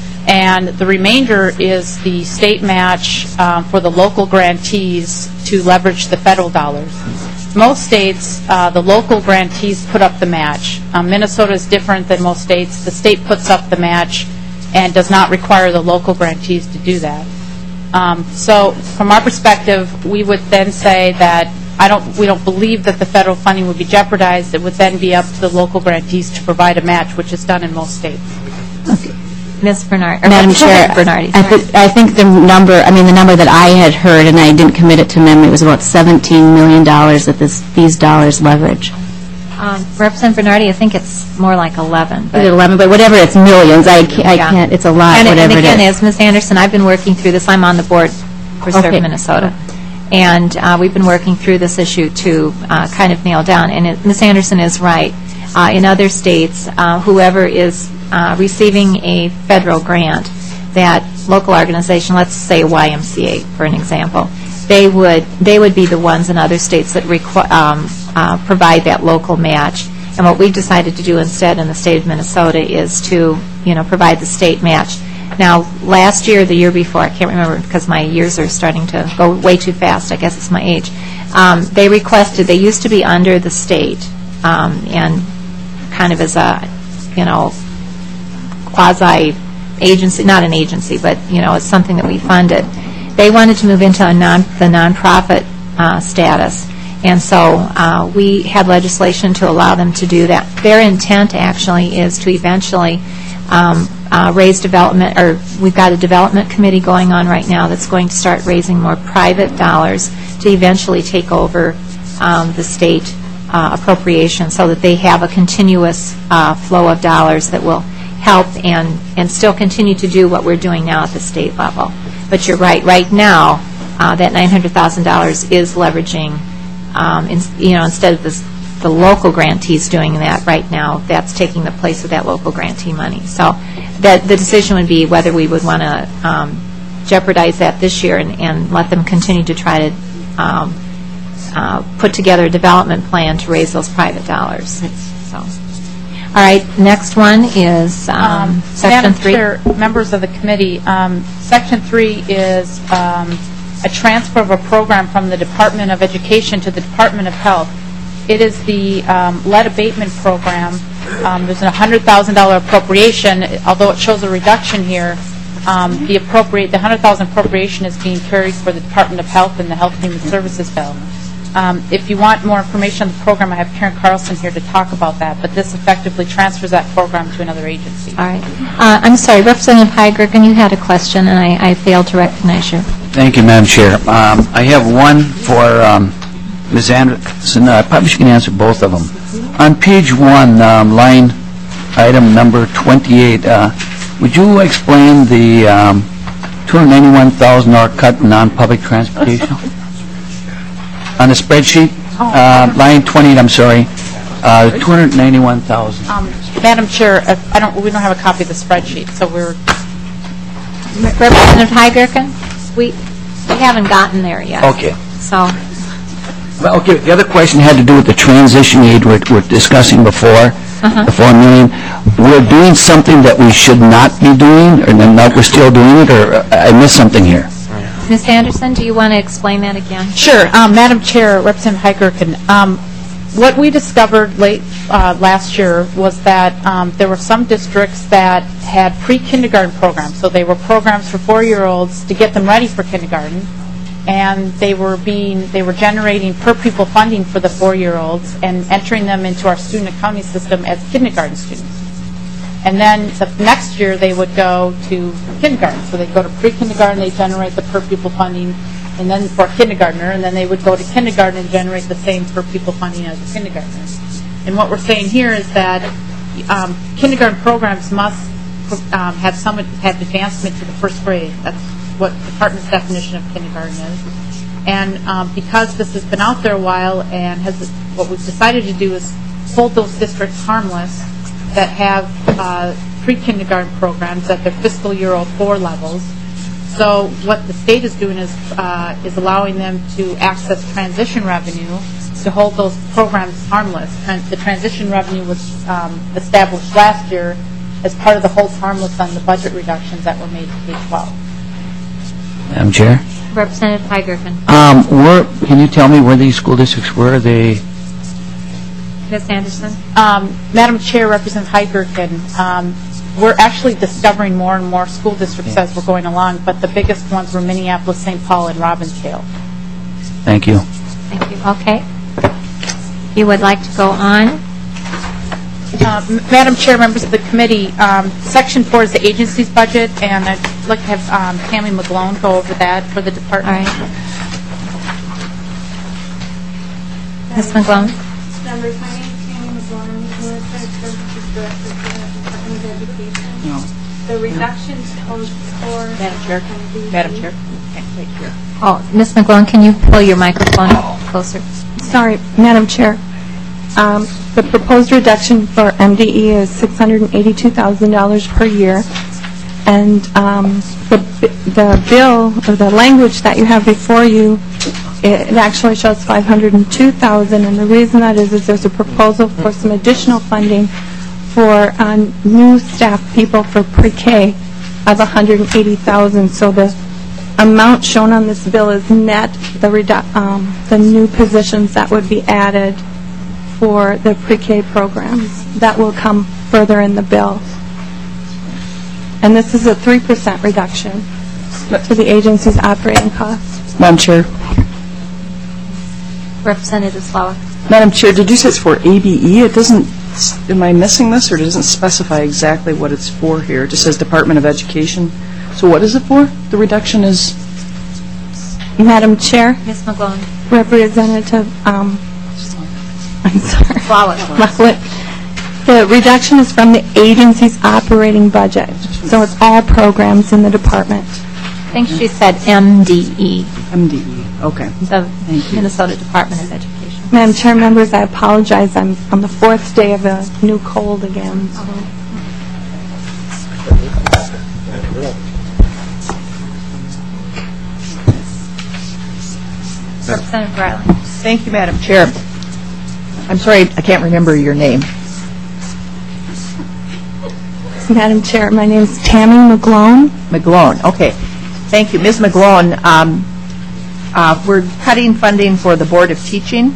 And the remainder is the state match um, for the local grantees to leverage the federal dollars. Most states, uh, the local grantees put up the match. Um, Minnesota is different than most states. The state puts up the match and does not require the local grantees to do that. Um, so, from our perspective, we would then say that I don't, we don't believe that the federal funding would be jeopardized. It would then be up to the local grantees to provide a match, which is done in most states. Okay. Miz Bernardi. Madam Chair, Bernardi. I, th- I think the number, I mean, the number that I had heard, and I didn't commit it to memory, was about seventeen million dollars that this, these dollars leverage. Um, Representative Bernardi, I think it's more like eleven. Is it eleven? But whatever, it's millions. I can't, I Yeah. can't it's a lot, And, whatever and again, it is. as Miz Anderson, I've been working through this. I'm on the board for Serve Okay. Minnesota. And uh, we've been working through this issue to uh, kind of nail down. And it, Miz Anderson is right. uh, in other states, uh, whoever is uh, receiving a federal grant, that local organization, let's say Y M C A for an example, they would they would be the ones in other states that requ- um, uh, provide that local match. And what we've decided to do instead in the state of Minnesota is to, you know, provide the state match. Now, last year, the year before, I can't remember because my years are starting to go way too fast. I guess it's my age. Um, they requested, they used to be under the state um, and kind of as a, you know, quasi-agency, not an agency, but, you know, it's something that we funded. They wanted to move into a non, the nonprofit uh, status. And so uh, we had legislation to allow them to do that. Their intent, actually, is to eventually um, uh, raise development, or we've got a development committee going on right now that's going to start raising more private dollars to eventually take over um, the state uh, appropriation so that they have a continuous uh, flow of dollars that will help and, and still continue to do what we're doing now at the state level. But you're right. Right now, uh, that nine hundred thousand dollars is leveraging Um, in, you know, instead of this, the local grantees doing that right now, that's taking the place of that local grantee money. So that the decision would be whether we would want to um, jeopardize that this year and, and let them continue to try to um, uh, put together a development plan to raise those private dollars. So, all right, next one is um, Um, Section Madam three. Chair, members of the committee, um, Section three is um, a transfer of a program from the Department of Education to the Department of Health. It is the um, lead abatement program. Um, there's a one hundred thousand dollars appropriation, although it shows a reduction here. Um, the appropriate, the one hundred thousand dollars appropriation is being carried for the Department of Health and the Health and Human Services bill. Um, if you want more information on the program, I have Karen Carlson here to talk about that, but this effectively transfers that program to another agency. All right. Uh, I'm sorry, Representative Heigergen, you had a question, and I, I failed to recognize you. Thank you, Madam Chair. Um, I have one for um, Miz Anderson. Uh, I probably should answer both of them. On page one, um, line item number twenty-eight, uh, would you explain the um, two hundred ninety-one thousand dollars cut in non-public transportation? On the spreadsheet, uh, line twenty-eight, I'm sorry, uh, two hundred ninety-one thousand dollars. Um, Madam Chair, if I don't, we don't have a copy of the spreadsheet, so we're... Representative Heigergen, we, we haven't gotten there yet. Okay. So, Well, okay, the other question had to do with the transition aid we're, we're discussing before, Uh-huh. the four million. We're doing something that we should not be doing, or not we're still doing it, or I missed something here? Miz Anderson, do you want to explain that again? Sure. Um, Madam Chair, Representative Heigergen, um, what we discovered late uh, last year was that um, there were some districts that had pre-kindergarten programs. So they were programs for four-year-olds to get them ready for kindergarten, and they were being they were generating per-pupil funding for the four-year-olds and entering them into our student accounting system as kindergarten students. And then the next year they would go to kindergarten. So they'd go to pre-kindergarten, they generate the per-pupil funding, and then for a kindergartner, and then they would go to kindergarten and generate the same per-pupil funding as a kindergartner. And what we're saying here is that um, kindergarten programs must um, have some have advancement to the first grade. That's what the department's definition of kindergarten is. And um, because this has been out there a while, and has what we've decided to do is hold those districts harmless that have uh, pre-kindergarten programs at their fiscal year oh four levels. So what the state is doing is uh, is allowing them to access transition revenue to hold those programs harmless. And the transition revenue was um, established last year as part of the hold harmless on the budget reductions that were made to K twelve. Madam Chair? Representative Heigergen. Um, where, can you tell me where these school districts were? Are they... Miz Anderson? Um, Madam Chair, Representative Heigergen, um, we're actually discovering more and more school districts as we're going along, but the biggest ones were Minneapolis, Saint Paul, and Robbinsdale. Thank you. Thank you. Okay. You would like to go on? Uh, M- Madam Chair, members of the committee, um, Section four is the agency's budget, and I'd like to have um, Tammy McGlone go over that for the department. All right. Miz McGlone? Members, my name is Tammy McGlone, Military Services Director for the Department of Education. No. The reductions comes for... Madam Chair, Madam Chair, okay, wait here. Oh, Miz McGlone, can you pull your microphone closer? Sorry, Madam Chair. Um, The proposed reduction for M D E is six hundred eighty-two thousand dollars per year, and um, the bi- the bill, or the language that you have before you, it it actually shows five hundred two thousand dollars, and the reason that is, is there's a proposal for some additional funding for uh, new staff people for pre-K of one hundred eighty thousand dollars. So the amount shown on this bill is net the redu- um, the new positions that would be added for the pre-K programs. That will come further in the bill. And this is a three percent reduction to the agency's operating costs. Madam Chair. Representative Slawak. Madam Chair, did you say it's for A B E? It doesn't, am I missing this, or it doesn't specify exactly what it's for here? It just says Department of Education. So what is it for? The reduction is? Madam Chair. Miz McGlone. Representative, um, I'm sorry. Slawak. Slawak. The reduction is from the agency's operating budget. So it's all programs in the department. I think she said M D E. M D E, okay. The Minnesota Department of Education. Madam Chair, members, I apologize. I'm on the fourth day of a new cold again. So. Representative Riley. Thank you, Madam Chair. I'm sorry, I can't remember your name. Madam Chair, my name is Tammy McGlone. McGlone, okay. Thank you. Miz McGlone, um, uh, we're cutting funding for the Board of Teaching,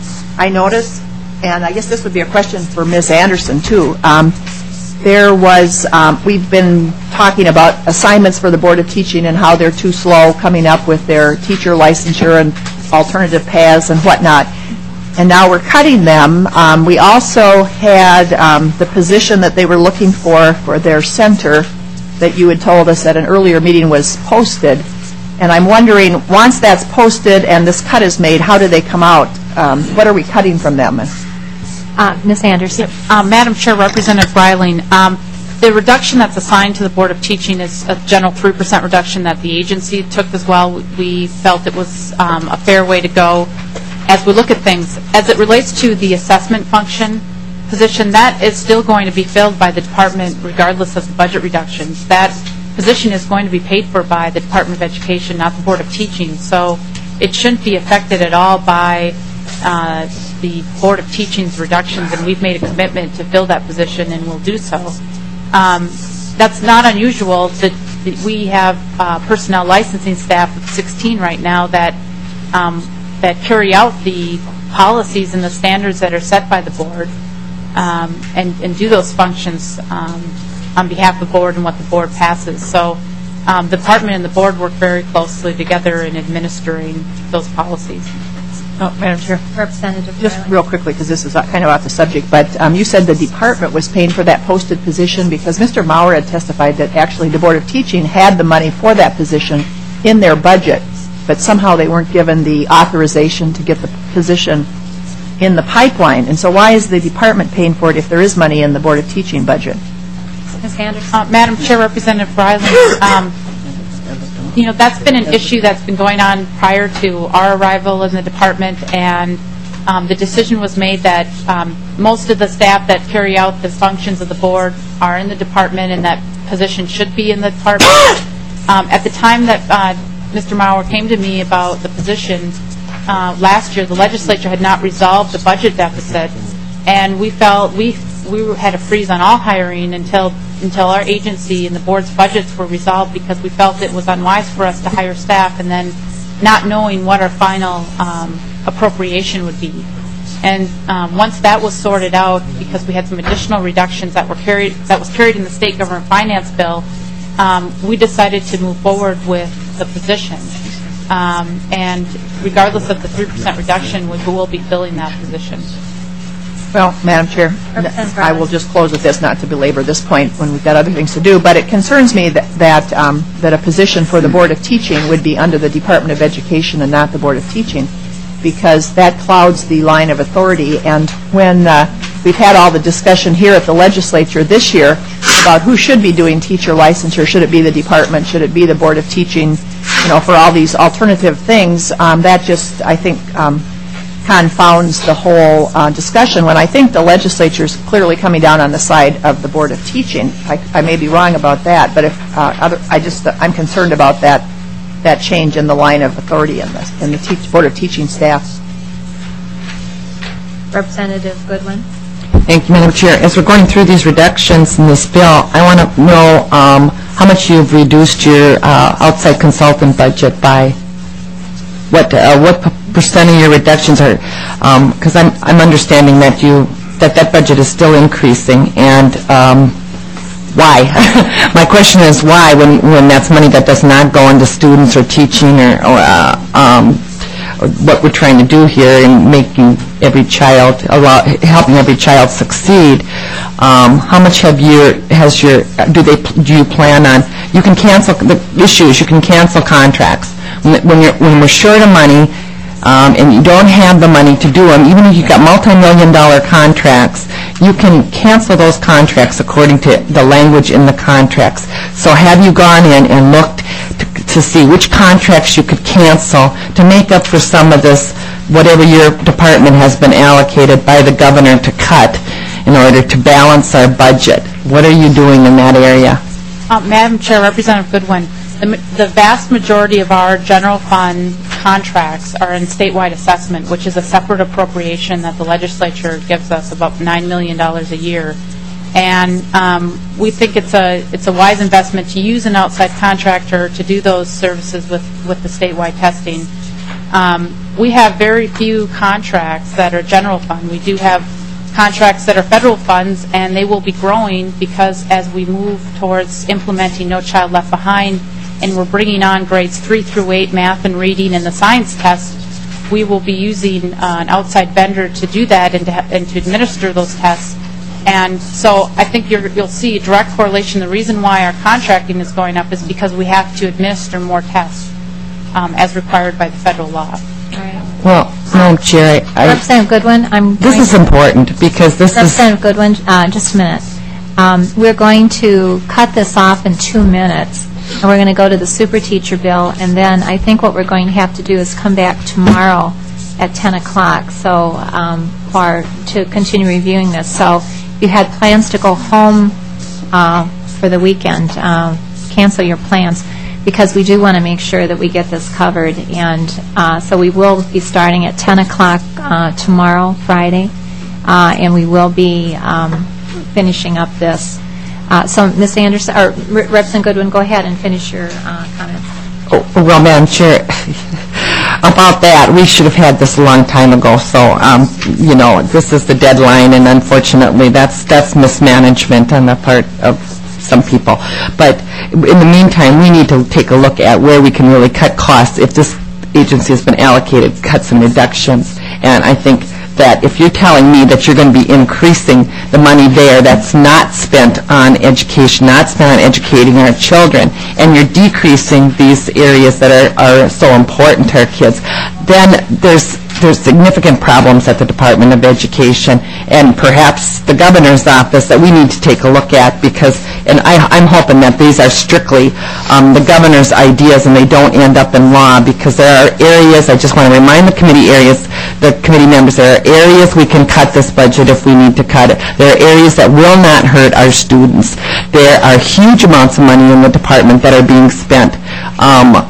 I noticed, and I guess this would be a question for Miz Anderson, too. Um, there was, um, we've been talking about assignments for the Board of Teaching and how they're too slow coming up with their teacher licensure and alternative paths and whatnot. And now we're cutting them. Um, we also had um, the position that they were looking for for their center that you had told us at an earlier meeting was posted. And I'm wondering, once that's posted and this cut is made, how do they come out? Um, what are we cutting from them? Uh, Miz Anderson. Uh, Madam Chair, Representative Breiling, um, the reduction that's assigned to the Board of Teaching is a general three percent reduction that the agency took as well. We felt it was um, a fair way to go as we look at things. As it relates to the assessment function position, that is still going to be filled by the department regardless of the budget reductions. That position is going to be paid for by the Department of Education, not the Board of Teaching. So it shouldn't be affected at all by uh, the Board of Teaching's reductions, and we've made a commitment to fill that position, and we'll do so. Um, that's not unusual. That we have uh, personnel licensing staff of sixteen right now that um, that carry out the policies and the standards that are set by the board, um, and, and do those functions um, on behalf of the board and what the board passes. So um, the department and the board work very closely together in administering those policies. Oh, Madam Chair. Representative Just Riley. real quickly, because this is kind of off the subject, but um, you said the department was paying for that posted position because Mister Maurer had testified that actually the Board of Teaching had the money for that position in their budget, but somehow they weren't given the authorization to get the position in the pipeline. And so why is the department paying for it if there is money in the Board of Teaching budget? Miz Anderson. Uh, Madam Chair, Representative Breiling, um, you know, that's been an issue that's been going on prior to our arrival in the department, and um, the decision was made that um, most of the staff that carry out the functions of the board are in the department, and that position should be in the department. Um, at the time that uh, Mister Maurer came to me about the position uh, last year, the legislature had not resolved the budget deficit, and we felt we we had a freeze on all hiring until until our agency and the board's budgets were resolved, because we felt it was unwise for us to hire staff and then not knowing what our final um, appropriation would be. And um, once that was sorted out, because we had some additional reductions that were carried that was carried in the state government finance bill, um, we decided to move forward with the position. Um, and regardless of the three percent reduction, we will be filling that position. Well, Madam Chair, I will just close with this, not to belabor this point when we've got other things to do, but it concerns me that that, um, that a position for the Board of Teaching would be under the Department of Education and not the Board of Teaching, because that clouds the line of authority. And when uh, we've had all the discussion here at the legislature this year about who should be doing teacher licensure, should it be the department, should it be the Board of Teaching, you know, for all these alternative things, um, that just, I think, um, confounds the whole uh, discussion, when I think the legislature is clearly coming down on the side of the Board of Teaching. I, I may be wrong about that, but if uh, other, I just uh, I'm concerned about that that change in the line of authority in the in the teach, Board of Teaching staff. Representative Goodwin. Thank you, Madam Chair. As we're going through these reductions in this bill, I want to know um, how much you've reduced your uh, outside consultant budget by. What uh, what p- percent of your reductions are? Because I'm I'm understanding that you that that budget is still increasing, and um, why? My question is why, when when that's money that does not go into students or teaching or, or uh, um, what we're trying to do here in making every child, allow, helping every child succeed. Um, how much have you, has your, do they, do you plan on, you can cancel, the issue is you can cancel contracts. When, when you're, when we're short of money, um, and you don't have the money to do them, even if you've got multi-million dollar contracts, you can cancel those contracts according to the language in the contracts. So have you gone in and looked to, to see which contracts you could cancel to make up for some of this, whatever your department has been allocated by the governor to cut in order to balance our budget? What are you doing in that area? Uh, Madam Chair, Representative Goodwin, the, the vast majority of our general fund contracts are in statewide assessment, which is a separate appropriation that the legislature gives us, about nine million dollars a year. And um, we think it's a it's a wise investment to use an outside contractor to do those services with, with the statewide testing. Um, we have very few contracts that are general fund. We do have contracts that are federal funds, and they will be growing because as we move towards implementing No Child Left Behind, and we're bringing on grades three through eight, math and reading, and the science test, we will be using uh, an outside vendor to do that and to, ha- and to administer those tests. And so I think you're, you'll see a direct correlation. The reason why our contracting is going up is because we have to administer more tests um, as required by the federal law. Well, Madam Chair, I, Representative Goodwin, I'm this going is to- important because this is... Representative Goodwin, uh, just a minute. Um, we're going to cut this off in two minutes, and we're going to go to the super teacher bill, and then I think what we're going to have to do is come back tomorrow at ten o'clock, so um, for to continue reviewing this. So if you had plans to go home uh, for the weekend, uh, cancel your plans, because we do want to make sure that we get this covered. And uh, so we will be starting at ten o'clock uh, tomorrow, Friday, uh, and we will be um, finishing up this. Uh, so, Miz Anderson, or Re- Representative Goodwin, go ahead and finish your uh, comments. Oh, well, Madam Chair, about that, we should have had this a long time ago. So, um, you know, this is the deadline, and unfortunately, that's that's mismanagement on the part of some people. But in the meantime, we need to take a look at where we can really cut costs if this agency has been allocated cuts and reductions. And I think that if you're telling me that you're going to be increasing the money there that's not spent on education, not spent on educating our children, and you're decreasing these areas that are, are so important to our kids, then there's there's significant problems at the Department of Education and perhaps the governor's office that we need to take a look at, because, and I, I'm hoping that these are strictly um, the governor's ideas and they don't end up in law, because there are areas, I just want to remind the committee areas, the committee members, there are areas we can cut this budget if we need to cut it. There are areas that will not hurt our students. There are huge amounts of money in the department that are being spent. Um,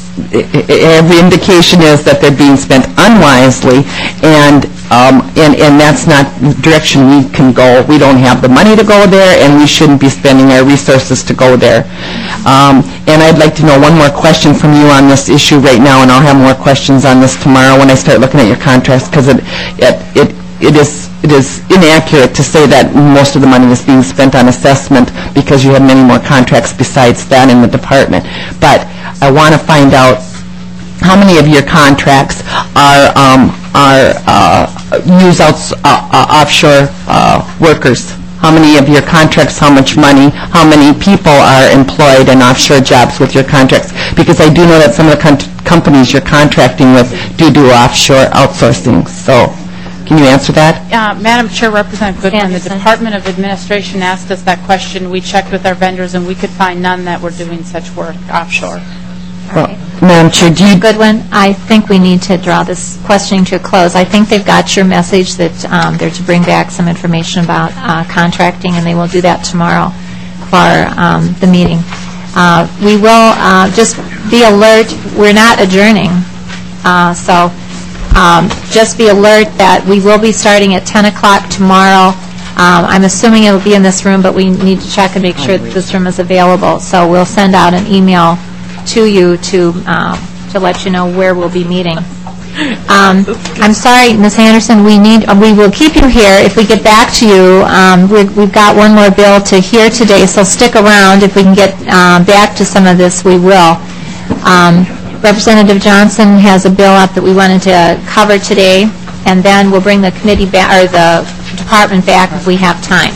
every indication is that they're being spent unwisely, and um, and and that's not the direction we can go. We don't have the money to go there, and we shouldn't be spending our resources to go there. Um, and I'd like to know one more question from you on this issue right now, and I'll have more questions on this tomorrow when I start looking at your contracts, because it it it it is it is inaccurate to say that most of the money is being spent on assessment, because you have many more contracts besides that in the department. But I want to find out how many of your contracts are um, are uh, use outs, uh, uh, offshore uh, workers. How many of your contracts, how much money, how many people are employed in offshore jobs with your contracts? Because I do know that some of the con- companies you're contracting with do do offshore outsourcing. So can you answer that? Uh, Madam Chair, Representative Goodwin, the Department of Administration asked us that question. We checked with our vendors, and we could find none that were doing such work offshore. All Madam Chair, do you... Goodwin, I think we need to draw this questioning to a close. I think they've got your message that um, they're to bring back some information about uh, contracting, and they will do that tomorrow for um, the meeting. Uh, we will uh, just be alert. We're not adjourning, uh, so um, just be alert that we will be starting at ten o'clock tomorrow. Um, I'm assuming it will be in this room, but we need to check and make sure that this room is available. So we'll send out an email to you to um, to let you know where we'll be meeting. Um, I'm sorry, Miz Anderson, we need uh, we will keep you here. If we get back to you, um, we're, we've got one more bill to hear today, so stick around. If we can get uh, back to some of this, we will. Um, Representative Johnson has a bill up that we wanted to cover today, and then we'll bring the committee back, or the department back if we have time.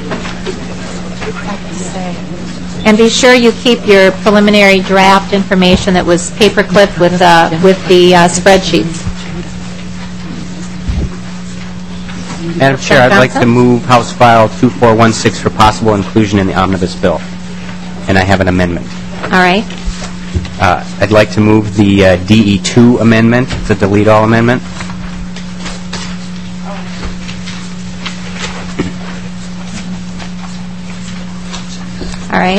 And be sure you keep your preliminary draft information that was paperclipped with, uh, with the uh, spreadsheets. Madam Chair, I'd like to move House File two four one six for possible inclusion in the omnibus bill. And I have an amendment. All right. Uh, I'd like to move the uh, D E two amendment, the delete all amendment. All right.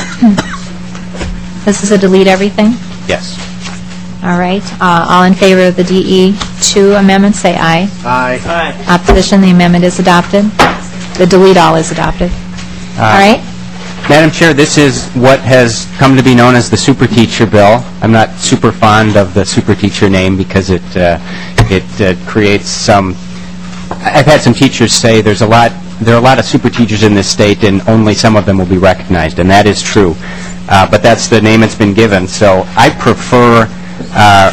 This is a delete everything? Yes. All right. Uh, all in favor of the D E two amendment, say aye. Aye. Aye. Opposition, the amendment is adopted. The delete all is adopted. Uh, all right. Madam Chair, this is what has come to be known as the super teacher bill. I'm not super fond of the super teacher name because it uh, it uh, creates some. I've had some teachers say there's a lot. There are a lot of super teachers in this state, and only some of them will be recognized, and that is true. Uh, but that's the name it's been given. So I prefer uh,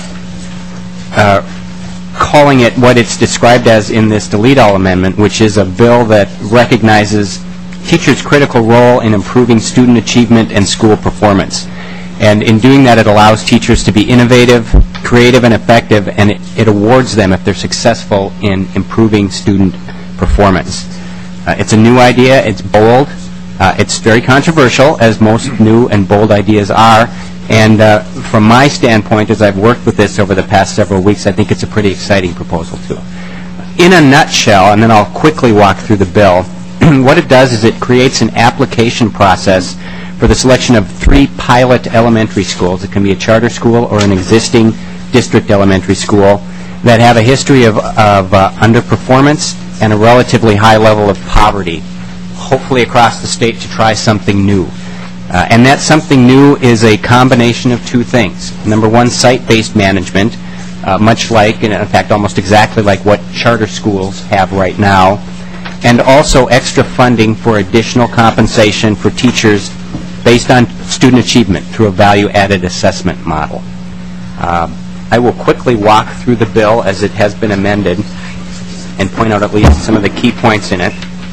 uh, calling it what it's described as in this delete all amendment, which is a bill that recognizes teachers' critical role in improving student achievement and school performance. And in doing that, it allows teachers to be innovative, creative, and effective, and it, it awards them if they're successful in improving student performance. Uh, it's a new idea. It's bold. Uh, it's very controversial, as most new and bold ideas are. And uh, from my standpoint, as I've worked with this over the past several weeks, I think it's a pretty exciting proposal, too. In a nutshell, and then I'll quickly walk through the bill, what it does is it creates an application process for the selection of three pilot elementary schools. It can be a charter school or an existing district elementary school that have a history of, of uh, underperformance and a relatively high level of poverty, hopefully across the state, to try something new. Uh, and that something new is a combination of two things. Number one, site-based management, uh, much like, and in fact almost exactly like what charter schools have right now, and also extra funding for additional compensation for teachers based on student achievement through a value-added assessment model. Uh, I will quickly walk through the bill as it has been amended and point out at least some of the key points in it.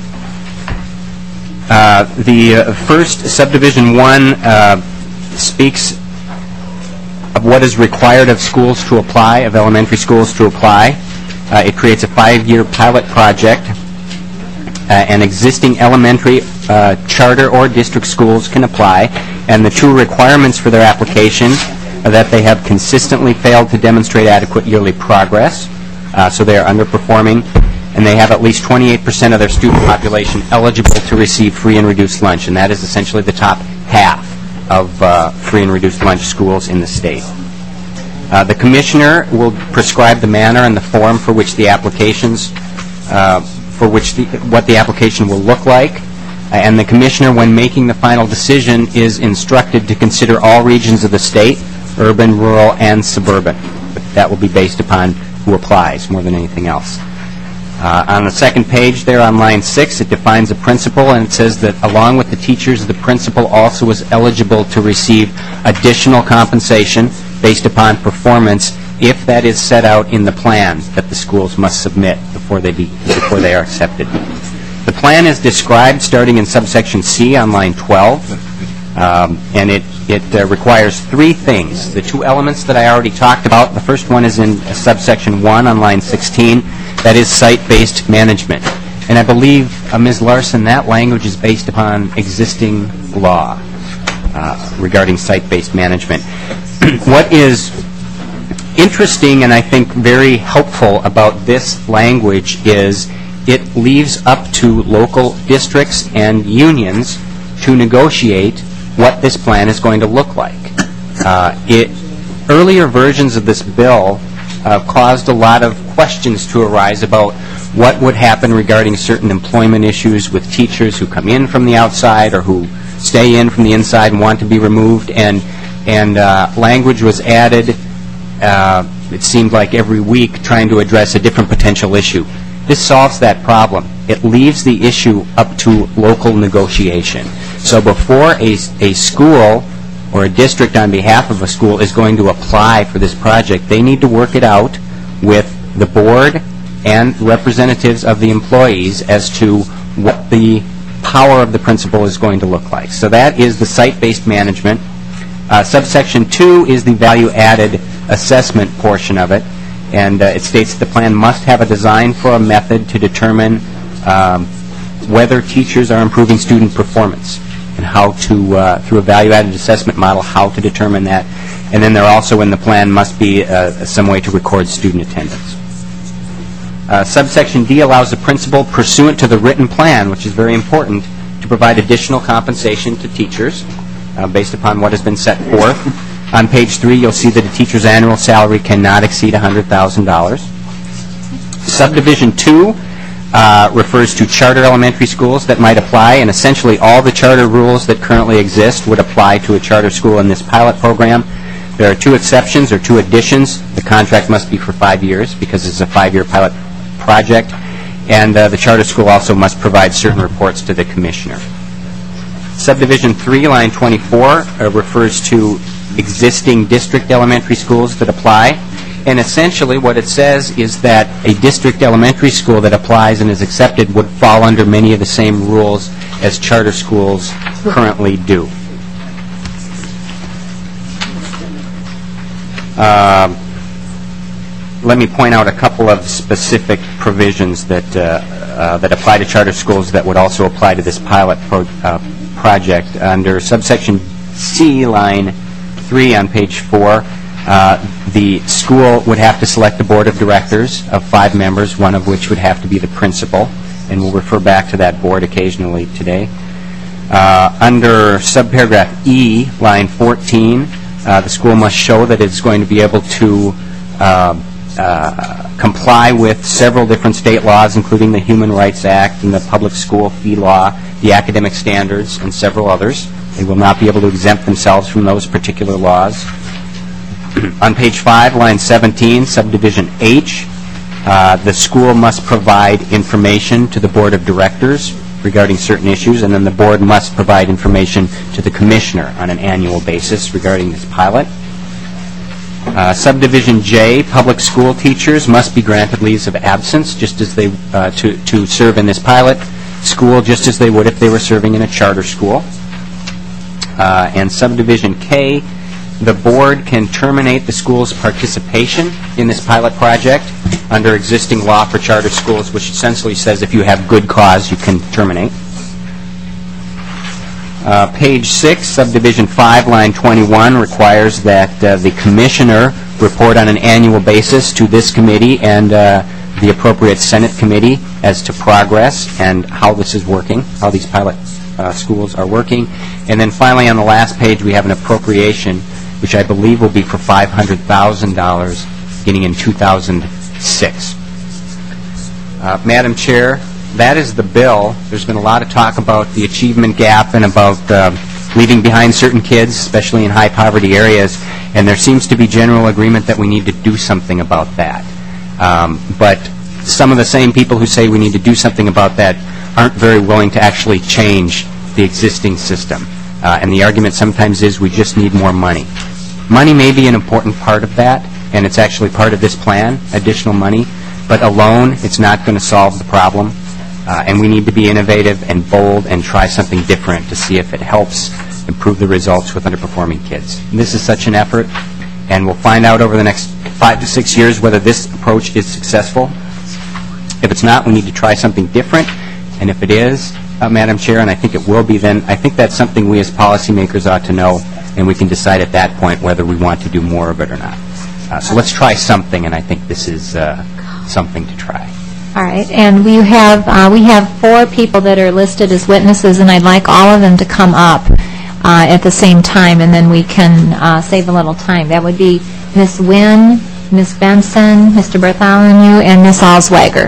Uh, the uh, first, subdivision one, uh, speaks of what is required of schools to apply, of elementary schools to apply. Uh, it creates a five-year pilot project. Uh, and existing elementary, uh, charter, or district schools can apply. And the two requirements for their application are that they have consistently failed to demonstrate adequate yearly progress, uh, so they are underperforming, and they have at least twenty-eight percent of their student population eligible to receive free and reduced lunch, and that is essentially the top half of uh, free and reduced lunch schools in the state. Uh, the commissioner will prescribe the manner and the form for which the applications uh, for which the, what the application will look like, uh, and the commissioner, when making the final decision, is instructed to consider all regions of the state, urban, rural, and suburban. But that will be based upon who applies more than anything else. Uh, on the second page there on line six, it defines a principal, and it says that along with the teachers, the principal also is eligible to receive additional compensation based upon performance if that is set out in the plan that the schools must submit before they be, before they are accepted. The plan is described starting in subsection C on line twelve, um, and it, it uh, requires three things. The two elements that I already talked about, the first one is in subsection one on line sixteen, that is site-based management. And I believe, uh, Miz Larson, that language is based upon existing law uh, regarding site-based management. what is interesting and I think very helpful about this language is it leaves up to local districts and unions to negotiate what this plan is going to look like. Uh, it, earlier versions of this bill uh, caused a lot of questions to arise about what would happen regarding certain employment issues with teachers who come in from the outside or who stay in from the inside and want to be removed, and and uh, language was added, uh, it seemed like every week, trying to address a different potential issue. This solves that problem. It leaves the issue up to local negotiation. So before a, a school or a district on behalf of a school is going to apply for this project, they need to work it out with the board and representatives of the employees as to what the power of the principal is going to look like. So that is the site-based management. Uh, subsection two is the value-added assessment portion of it, and uh, it states the plan must have a design for a method to determine um, whether teachers are improving student performance and how to, uh, through a value-added assessment model, how to determine that. And then there also in the plan must be uh, some way to record student attendance. Uh, subsection D allows the principal, pursuant to the written plan, which is very important, to provide additional compensation to teachers uh, based upon what has been set forth. On page three, you'll see that a teacher's annual salary cannot exceed one hundred thousand dollars. Subdivision two uh, refers to charter elementary schools that might apply, and essentially all the charter rules that currently exist would apply to a charter school in this pilot program. There are two exceptions or two additions. The contract must be for five years because it's a five-year pilot project, and uh, the charter school also must provide certain reports to the commissioner. Subdivision three, line twenty-four, uh, refers to existing district elementary schools that apply, and essentially what it says is that a district elementary school that applies and is accepted would fall under many of the same rules as charter schools currently do. Uh, let me point out a couple of specific provisions that uh, uh, that apply to charter schools that would also apply to this pilot pro uh, project. Under subsection C, line three on page four, uh, the school would have to select a board of directors of five members, one of which would have to be the principal, and we'll refer back to that board occasionally today. Uh, under subparagraph E, line fourteen, uh, the school must show that it's going to be able to uh, uh, comply with several different state laws, including the Human Rights Act and the Public School Fee Law, the academic standards, and several others. They will not be able to exempt themselves from those particular laws. On page five, line seventeen, subdivision H, uh, the school must provide information to the board of directors regarding certain issues, and then the board must provide information to the commissioner on an annual basis regarding this pilot. Uh, subdivision J, public school teachers must be granted leaves of absence just as they uh, to, to serve in this pilot school, just as they would if they were serving in a charter school. Uh, and subdivision K, the board can terminate the school's participation in this pilot project under existing law for charter schools, which essentially says if you have good cause, you can terminate. Uh, page six, subdivision five, line twenty-one, requires that uh, the commissioner report on an annual basis to this committee and uh, the appropriate Senate committee as to progress and how this is working, how these pilot uh, schools are working. And then finally, on the last page, we have an appropriation, which I believe will be for five hundred thousand dollars beginning in two thousand six. Uh, Madam Chair, that is the bill. There's been a lot of talk about the achievement gap and about uh, leaving behind certain kids, especially in high poverty areas, and there seems to be general agreement that we need to do something about that. Um, but some of the same people who say we need to do something about that aren't very willing to actually change the existing system. Uh, and the argument sometimes is we just need more money. Money may be an important part of that, and it's actually part of this plan, additional money, but alone it's not going to solve the problem. Uh, and we need to be innovative and bold and try something different to see if it helps improve the results with underperforming kids. And this is such an effort, and we'll find out over the next five to six years whether this approach is successful. If it's not, we need to try something different, and if it is, uh, Madam Chair, and I think it will be, then I think that's something we as policymakers ought to know and we can decide at that point whether we want to do more of it or not. Uh, So let's try something, and I think this is uh, something to try. All right, and we have, uh, we have four people that are listed as witnesses, and I'd like all of them to come up uh, at the same time, and then we can uh, save a little time. That would be Miz Nguyen, Miz Benson, Mister Bartholomew, and Miz Alsweiger.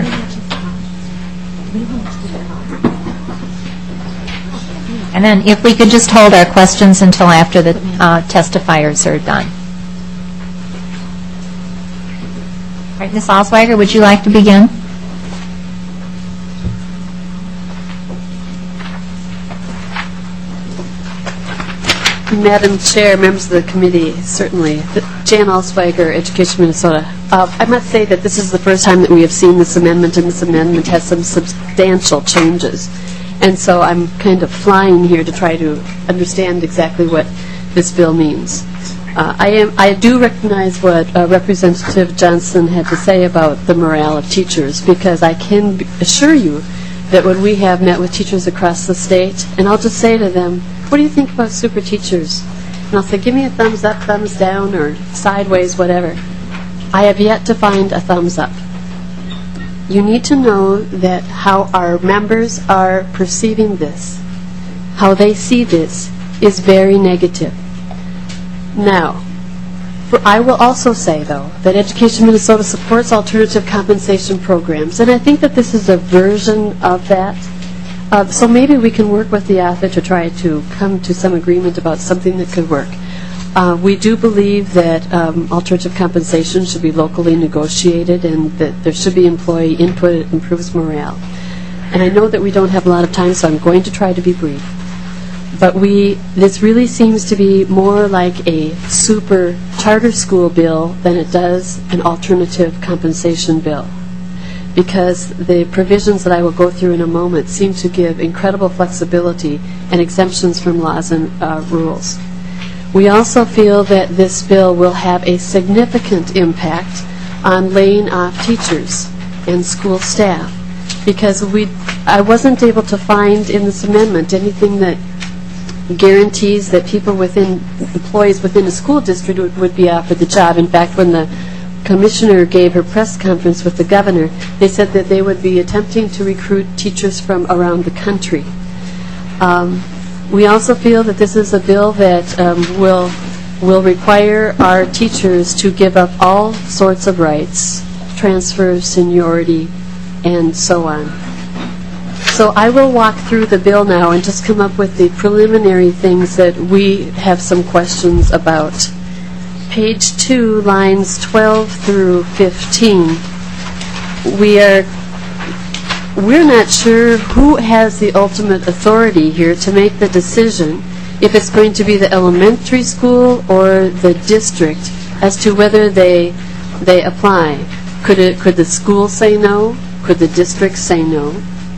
And then if we could just hold our questions until after the uh, testifiers are done. All right, Miz Alsweiger, would you like to begin? Madam Chair, members of the committee, certainly. Jan Alsweiger, Education Minnesota. Uh, I must say that this is the first time that we have seen this amendment, and this amendment has some substantial changes. And so I'm kind of flying here to try to understand exactly what this bill means. Uh, I am. I do recognize what uh, Representative Johnson had to say about the morale of teachers, because I can b- assure you that when we have met with teachers across the state, and I'll just say to them, what do you think about super teachers? And I'll say, give me a thumbs up, thumbs down, or sideways, whatever. I have yet to find a thumbs up. You need to know that how our members are perceiving this, how they see this, is very negative. Now, for, I will also say, though, that Education Minnesota supports alternative compensation programs, and I think that this is a version of that. Uh, so maybe we can work with the author to try to come to some agreement about something that could work. Uh, we do believe that um, alternative compensation should be locally negotiated, and that there should be employee input. It improves morale. And I know that we don't have a lot of time, so I'm going to try to be brief. But we, this really seems to be more like a super charter school bill than it does an alternative compensation bill, because the provisions that I will go through in a moment seem to give incredible flexibility and exemptions from laws and uh, rules. We also feel that this bill will have a significant impact on laying off teachers and school staff, because we, I wasn't able to find in this amendment anything that guarantees that people within, employees within a school district would, would be offered the job. In fact, when the commissioner gave her press conference with the governor, they said that they would be attempting to recruit teachers from around the country. Um, we also feel that this is a bill that um, will will require our teachers to give up all sorts of rights, transfer, seniority, and so on. So I will walk through the bill now and just come up with the preliminary things that we have some questions about. Page two, lines twelve through fifteen. We are, we're not sure who has the ultimate authority here to make the decision, if it's going to be the elementary school or the district, as to whether they they apply. Could it, could the school say no? Could the district say no?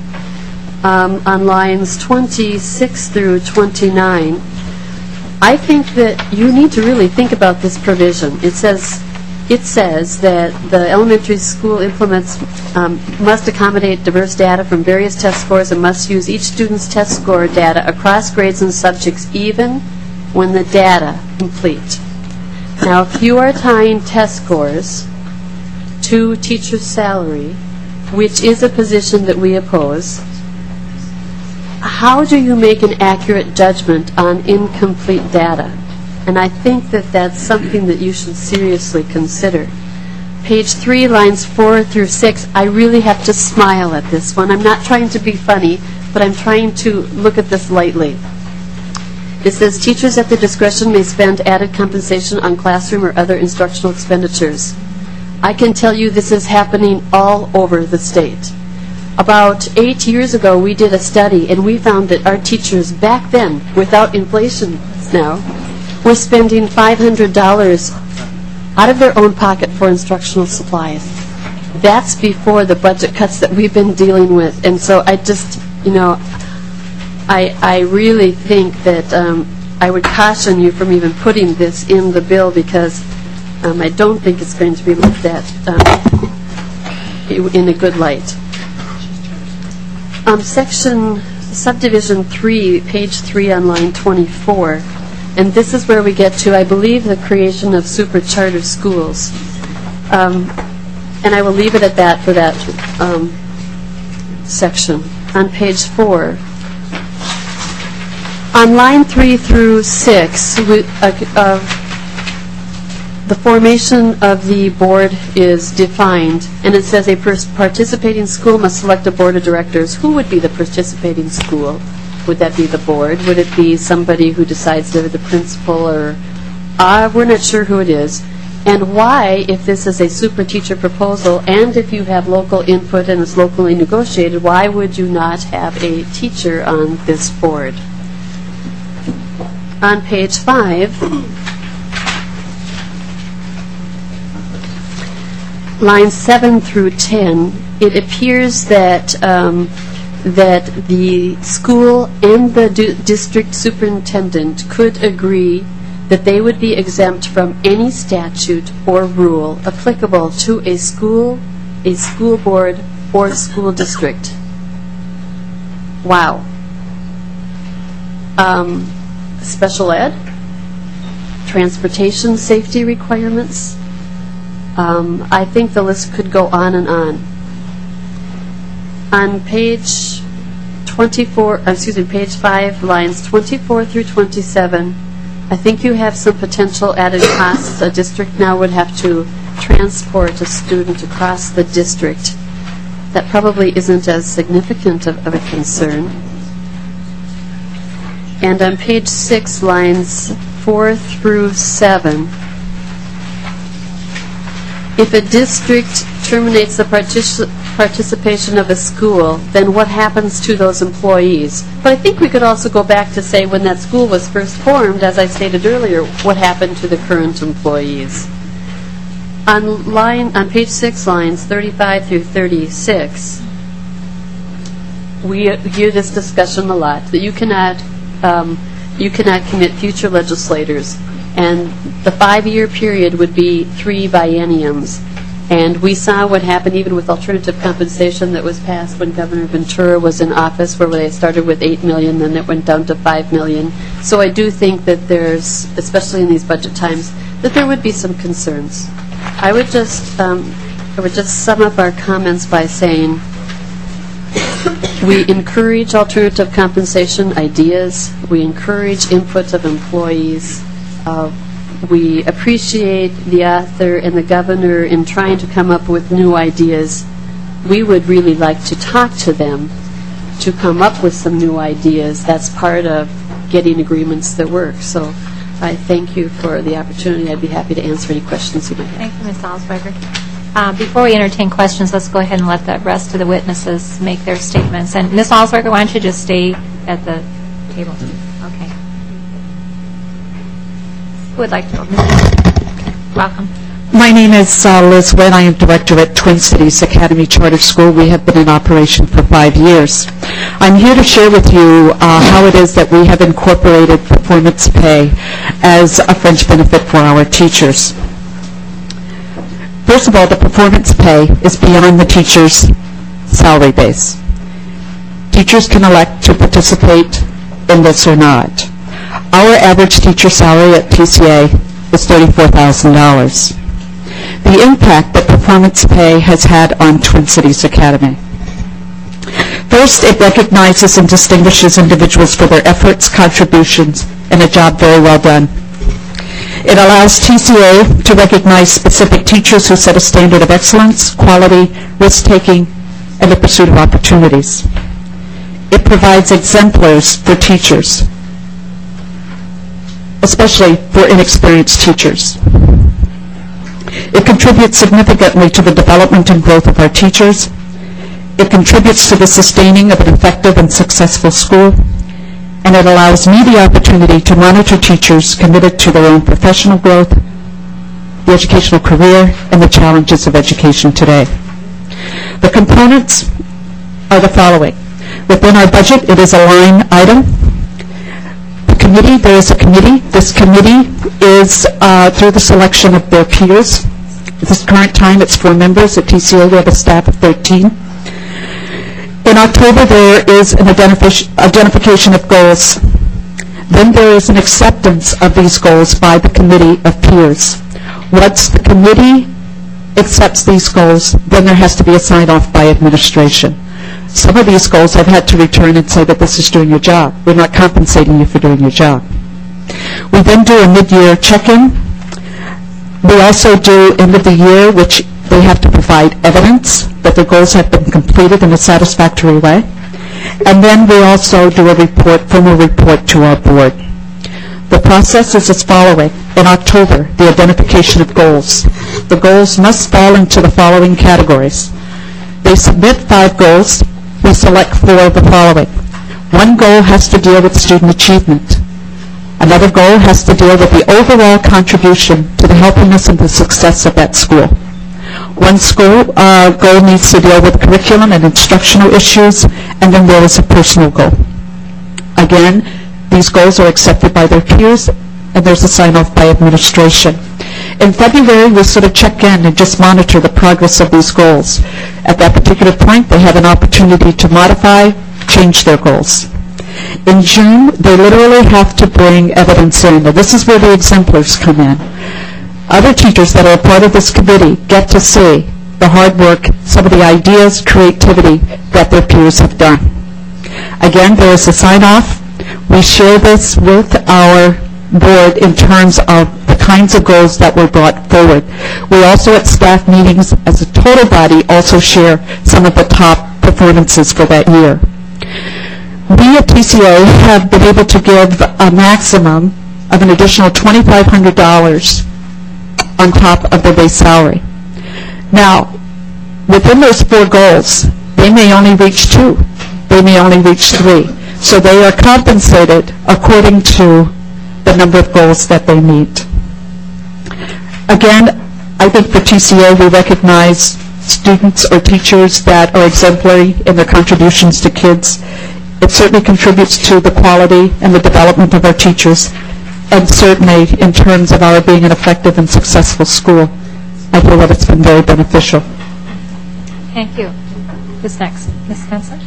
Um, on lines twenty-six through twenty-nine, I think that you need to really think about this provision. It says, it says that the elementary school implements um, must accommodate diverse data from various test scores and must use each student's test score data across grades and subjects, even when the data complete. Now, if you are tying test scores to teacher's salary, which is a position that we oppose, how do you make an accurate judgment on incomplete data? And I think that that's something that you should seriously consider. Page three, lines four through six, I really have to smile at this one. I'm not trying to be funny, but I'm trying to look at this lightly. It says, teachers at their discretion may spend added compensation on classroom or other instructional expenditures. I can tell you this is happening all over the state. About eight years ago, we did a study, and we found that our teachers back then, without inflation now, were spending five hundred dollars out of their own pocket for instructional supplies. That's before the budget cuts that we've been dealing with. And so I just, you know, I, I really think that um, I would caution you from even putting this in the bill, because um, I don't think it's going to be looked at um, in a good light. Um, section, subdivision three, page three on line twenty-four, And this is where we get to, I believe, the creation of super charter schools. Um, and I will leave it at that for that um, section. On page four, on line three through six, we, uh, uh, the formation of the board is defined, and it says a pers- participating school must select a board of directors. Who would be the participating school? Would that be the board? Would it be somebody who decides they're the principal, or uh, we're not sure who it is? And why, if this is a super teacher proposal, and if you have local input and it's locally negotiated, why would you not have a teacher on this board? On page five, lines seven through ten, it appears that um, that the school and the du- district superintendent could agree that they would be exempt from any statute or rule applicable to a school, a school board, or school district. Wow. Um, special ed, transportation safety requirements. Um, I think the list could go on and on. On page twenty-four, uh, excuse me, page five, lines twenty-four through twenty-seven, I think you have some potential added costs. A district now would have to transport a student across the district. That probably isn't as significant of, of a concern. And on page six, lines four through seven, if a district terminates the partici- participation of a school, then what happens to those employees? But I think we could also go back to say when that school was first formed, as I stated earlier, what happened to the current employees? On line, on page six, lines thirty-five through thirty-six, we hear this discussion a lot, that you cannot, um, you cannot commit future legislators. And the five-year period would be three bienniums. And we saw what happened even with alternative compensation that was passed when Governor Ventura was in office, where they started with eight million dollars, then it went down to five million dollars. So I do think that there's, especially in these budget times, that there would be some concerns. I would just, um, I would just sum up our comments by saying we encourage alternative compensation ideas. We encourage input of employees. Uh, we appreciate the author and the governor in trying to come up with new ideas. We would really like to talk to them to come up with some new ideas. That's part of getting agreements that work. So I thank you for the opportunity. I'd be happy to answer any questions you might have. Thank you, Miz Alsberger. Uh, before we entertain questions, let's go ahead and let the rest of the witnesses make their statements. And Miz Alsberger, why don't you just stay at the table? Okay. Who would like to go? Welcome. My name is uh, Liz Wynn. I am director at Twin Cities Academy Charter School. We have been in operation for five years. I'm here to share with you uh, how it is that we have incorporated performance pay as a fringe benefit for our teachers. First of all, the performance pay is beyond the teacher's salary base. Teachers can elect to participate in this or not. Our average teacher salary at T C A is thirty-four thousand dollars. The impact that performance pay has had on Twin Cities Academy. First, it recognizes and distinguishes individuals for their efforts, contributions, and a job very well done. It allows T C A to recognize specific teachers who set a standard of excellence, quality, risk-taking, and the pursuit of opportunities. It provides exemplars for teachers, especially for inexperienced teachers. It contributes significantly to the development and growth of our teachers. It contributes to the sustaining of an effective and successful school. And it allows me the opportunity to monitor teachers committed to their own professional growth, the educational career, and the challenges of education today. The components are the following. Within our budget, it is a line item. Committee, there is a committee. This committee is uh, through the selection of their peers. At this current time, it's four members. At T C A, we have a staff of thirteen. In October, there is an identifi- identification of goals Then there is an acceptance of these goals by the committee of peers. Once the committee accepts these goals, then there has to be a sign-off by administration. Some of these goals I've had to return and say that this is doing your job. We're not compensating you for doing your job. We then do a mid-year check-in. We also do end of the year, which they have to provide evidence that their goals have been completed in a satisfactory way. And then we also do a report, formal report to our board. The process is as following. In October, the identification of goals. The goals must fall into the following categories. They submit five goals. We select four of the following. One goal has to deal with student achievement. Another goal has to deal with the overall contribution to the healthiness and the success of that school. One school uh, goal needs to deal with curriculum and instructional issues, and then there is a personal goal. Again, these goals are accepted by their peers, and there's a sign-off by administration. In February, we sort of check in and just monitor the progress of these goals. At that particular point, they have an opportunity to modify, change their goals. In June, they literally have to bring evidence in, and this is where the exemplars come in. Other teachers that are a part of this committee get to see the hard work, some of the ideas, creativity that their peers have done. Again, there is a sign-off. We share this with our board in terms of the kinds of goals that were brought forward. We also at staff meetings as a total body also share some of the top performances for that year. We at T C A have been able to give a maximum of an additional twenty-five hundred dollars on top of their base salary. Now, within those four goals, they may only reach two. They may only reach three. So they are compensated according to the number of goals that they meet. Again, I think for T C A, we recognize students or teachers that are exemplary in their contributions to kids. It certainly contributes to the quality and the development of our teachers, and certainly in terms of our being an effective and successful school, I feel that it's been very beneficial. Thank you. Who's next? Miz Spencer?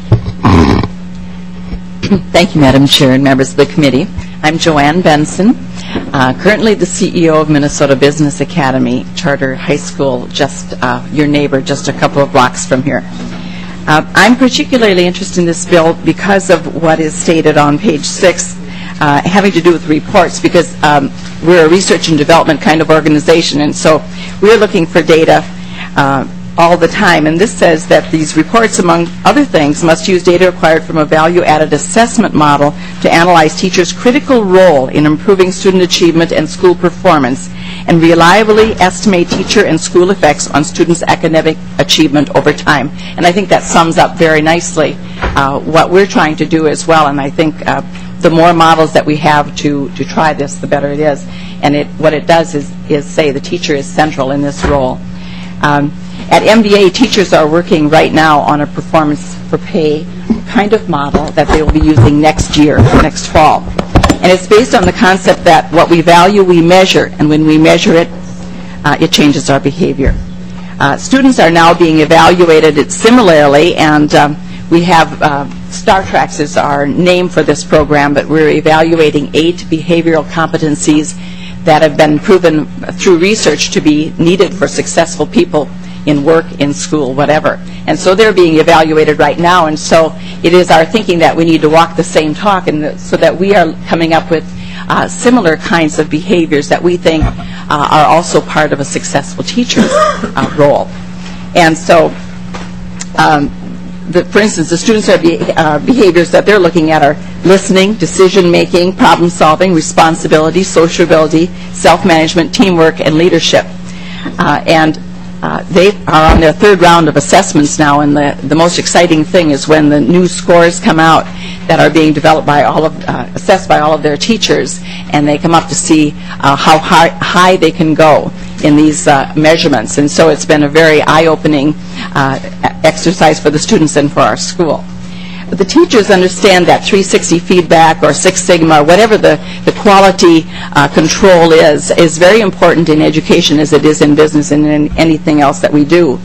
Thank you, Madam Chair and members of the committee. I'm Joanne Benson, uh, currently the C E O of Minnesota Business Academy Charter High School, just uh, your neighbor, just a couple of blocks from here. Uh, I'm particularly interested in this bill because of what is stated on page six, uh, having to do with reports, because um, we're a research and development kind of organization, and so we're looking for data uh, all the time. And this says that these reports, among other things, must use data acquired from a value-added assessment model to analyze teachers' critical role in improving student achievement and school performance, and reliably estimate teacher and school effects on students' academic achievement over time. And I think that sums up very nicely uh, what we're trying to do as well. And I think uh, the more models that we have to, to try this, the better it is. And it, what it does is, is say the teacher is central in this role. Um, At M D A, teachers are working right now on a performance for pay kind of model that they will be using next year, next fall. And it's based on the concept that what we value, we measure, and when we measure it, uh, it changes our behavior. Uh, students are now being evaluated similarly, and um, we have uh, Star Tracks is our name for this program, but we're evaluating eight behavioral competencies that have been proven through research to be needed for successful people in work, in school, whatever. And so they're being evaluated right now, and so it is our thinking that we need to walk the same talk, and the, so that we are coming up with uh, similar kinds of behaviors that we think uh, are also part of a successful teacher's uh, role. And so, um, the, for instance, the students' are be, uh, behaviors that they're looking at are listening, decision-making, problem-solving, responsibility, sociability, self-management, teamwork, and leadership. Uh, and Uh, they are on their third round of assessments now, and the, the most exciting thing is when the new scores come out that are being developed by all of, uh, assessed by all of their teachers, and they come up to see uh, how high, high they can go in these uh, measurements. And so it's been a very eye-opening uh, exercise for the students and for our school. But the teachers understand that three sixty feedback or Six Sigma, whatever the, the quality uh, control is, is very important in education as it is in business and in anything else that we do.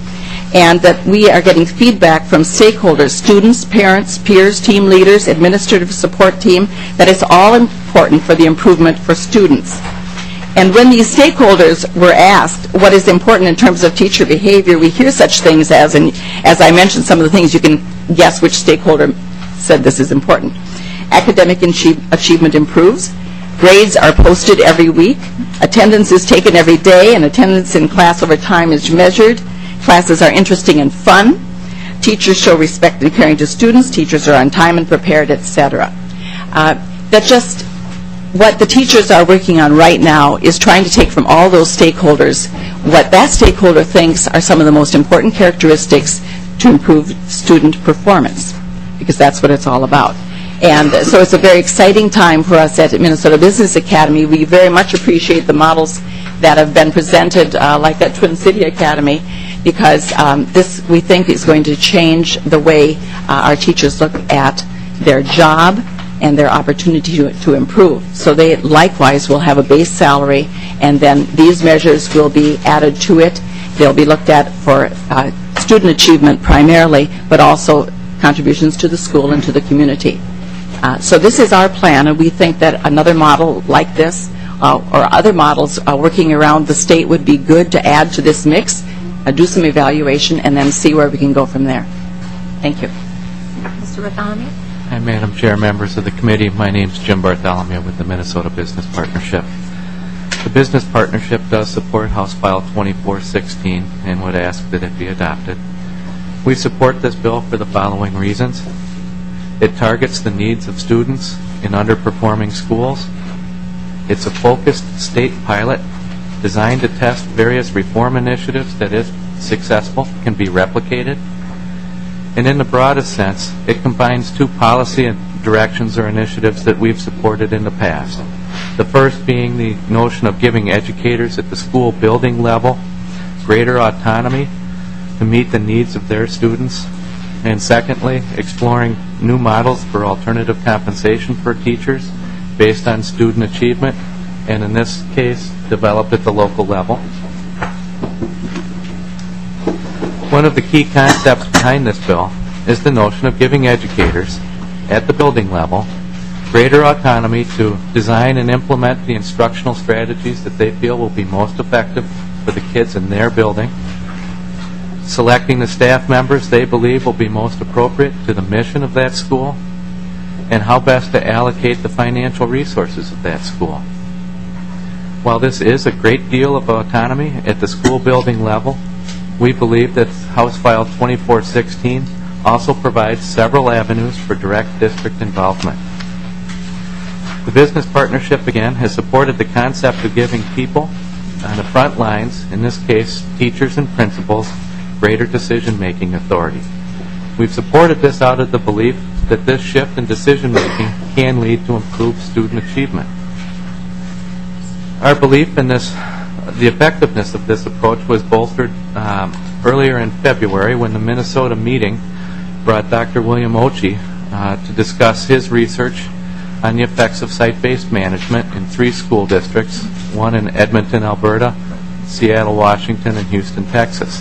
and that we are getting feedback from stakeholders, students, parents, peers, team leaders, administrative support team, that it's all important for the improvement for students. And when these stakeholders were asked what is important in terms of teacher behavior, we hear such things as, and as I mentioned some of the things, you can guess which stakeholder said this is important. Academic achie- achievement improves. Grades are posted every week. Attendance is taken every day, and attendance in class over time is measured. Classes are interesting and fun. Teachers show respect and caring to students. Teachers are on time and prepared, et cetera. Uh, that just what the teachers are working on right now is trying to take from all those stakeholders what that stakeholder thinks are some of the most important characteristics to improve student performance, because that's what it's all about. And so it's a very exciting time for us at Minnesota Business Academy. We very much appreciate the models that have been presented, uh, like that Twin City Academy, because um, this, we think, is going to change the way uh, our teachers look at their job and their opportunity to, to improve. So they likewise will have a base salary, and then these measures will be added to it. They'll be looked at for uh, student achievement primarily, but also contributions to the school and to the community. Uh, so this is our plan, and we think that another model like this uh, or other models uh, working around the state would be good to add to this mix, uh, do some evaluation, and then see where we can go from there. Thank you. Mister Bartholomew? Hi, Madam Chair, members of the committee. My name is Jim Bartholomew with the Minnesota Business Partnership. The Business Partnership does support House File twenty-four sixteen and would ask that it be adopted. We support this bill for the following reasons. It targets the needs of students in underperforming schools. It's a focused state pilot designed to test various reform initiatives that, if successful, can be replicated. And in the broadest sense, it combines two policy directions or initiatives that we've supported in the past. The first being the notion of giving educators at the school building level greater autonomy to meet the needs of their students. And secondly, exploring new models for alternative compensation for teachers based on student achievement, and in this case, developed at the local level. One of the key concepts behind this bill is the notion of giving educators at the building level greater autonomy to design and implement the instructional strategies that they feel will be most effective for the kids in their building, selecting the staff members they believe will be most appropriate to the mission of that school, and how best to allocate the financial resources of that school. While this is a great deal of autonomy at the school building level, we believe that House File twenty-four sixteen also provides several avenues for direct district involvement. The Business Partnership, again, has supported the concept of giving people on the front lines, in this case teachers and principals, greater decision-making authority. We've supported this out of the belief that this shift in decision-making can lead to improved student achievement. Our belief in this, the effectiveness of this approach was bolstered um, earlier in February when the Minnesota meeting brought Doctor William Ochi uh, to discuss his research on the effects of site-based management in three school districts, one in Edmonton, Alberta, Seattle, Washington, and Houston, Texas.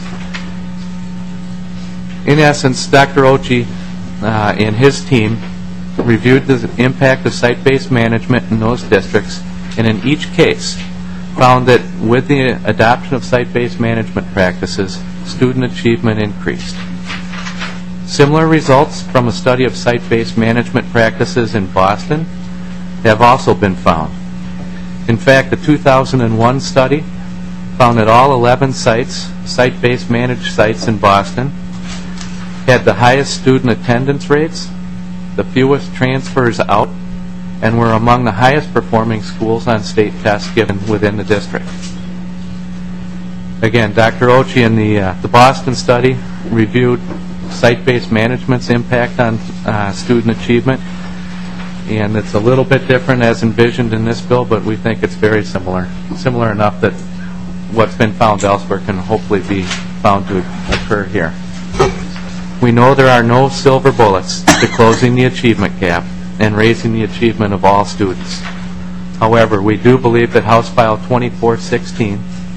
In essence, Doctor Ochi uh, and his team reviewed the impact of site-based management in those districts, and in each case found that with the adoption of site-based management practices, student achievement increased. Similar results from a study of site-based management practices in Boston have also been found. In fact, the two thousand one study found that all eleven sites, site-based managed sites in Boston, had the highest student attendance rates, the fewest transfers out, and were among the highest performing schools on state tests given within the district. Again, Doctor Ochi in the, uh, the Boston study reviewed site-based management's impact on uh, student achievement, and it's a little bit different as envisioned in this bill, but we think it's very similar, similar enough that what's been found elsewhere can hopefully be found to occur here. We know there are no silver bullets to closing the achievement gap and raising the achievement of all students. However, we do believe that House File twenty-four sixteen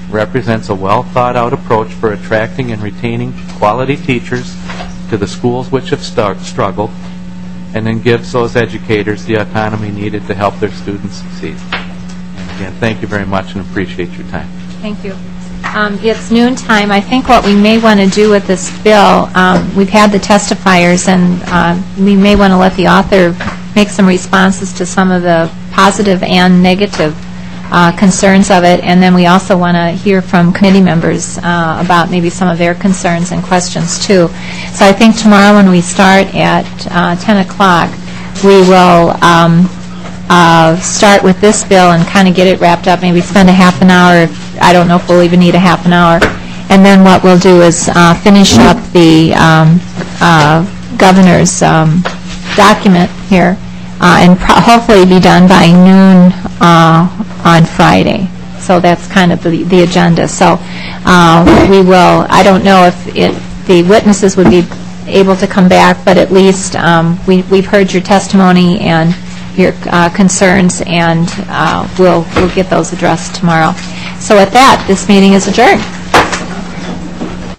represents a well-thought-out approach for attracting and retaining quality teachers to the schools which have star- struggled, and then gives those educators the autonomy needed to help their students succeed. And again, thank you very much and appreciate your time. Thank you. Um, It's noon time. I think what we may want to do with this bill, um, we've had the testifiers, and uh, we may want to let the author make some responses to some of the positive and negative uh, concerns of it, and then we also want to hear from committee members uh, about maybe some of their concerns and questions, too. So I think tomorrow when we start at uh, ten o'clock, we will um, uh, start with this bill and kind of get it wrapped up, maybe spend a half an hour. I don't know if we'll even need a half an hour. And then what we'll do is uh, finish up the um, uh, governor's um, document here, uh, and pro- hopefully be done by noon uh, on Friday. So that's kind of the, the agenda. So uh, we will, I don't know if it, the witnesses would be able to come back, but at least um, we, we've heard your testimony and your uh, concerns, and uh, we'll, we'll get those addressed tomorrow. So with that, this meeting is adjourned.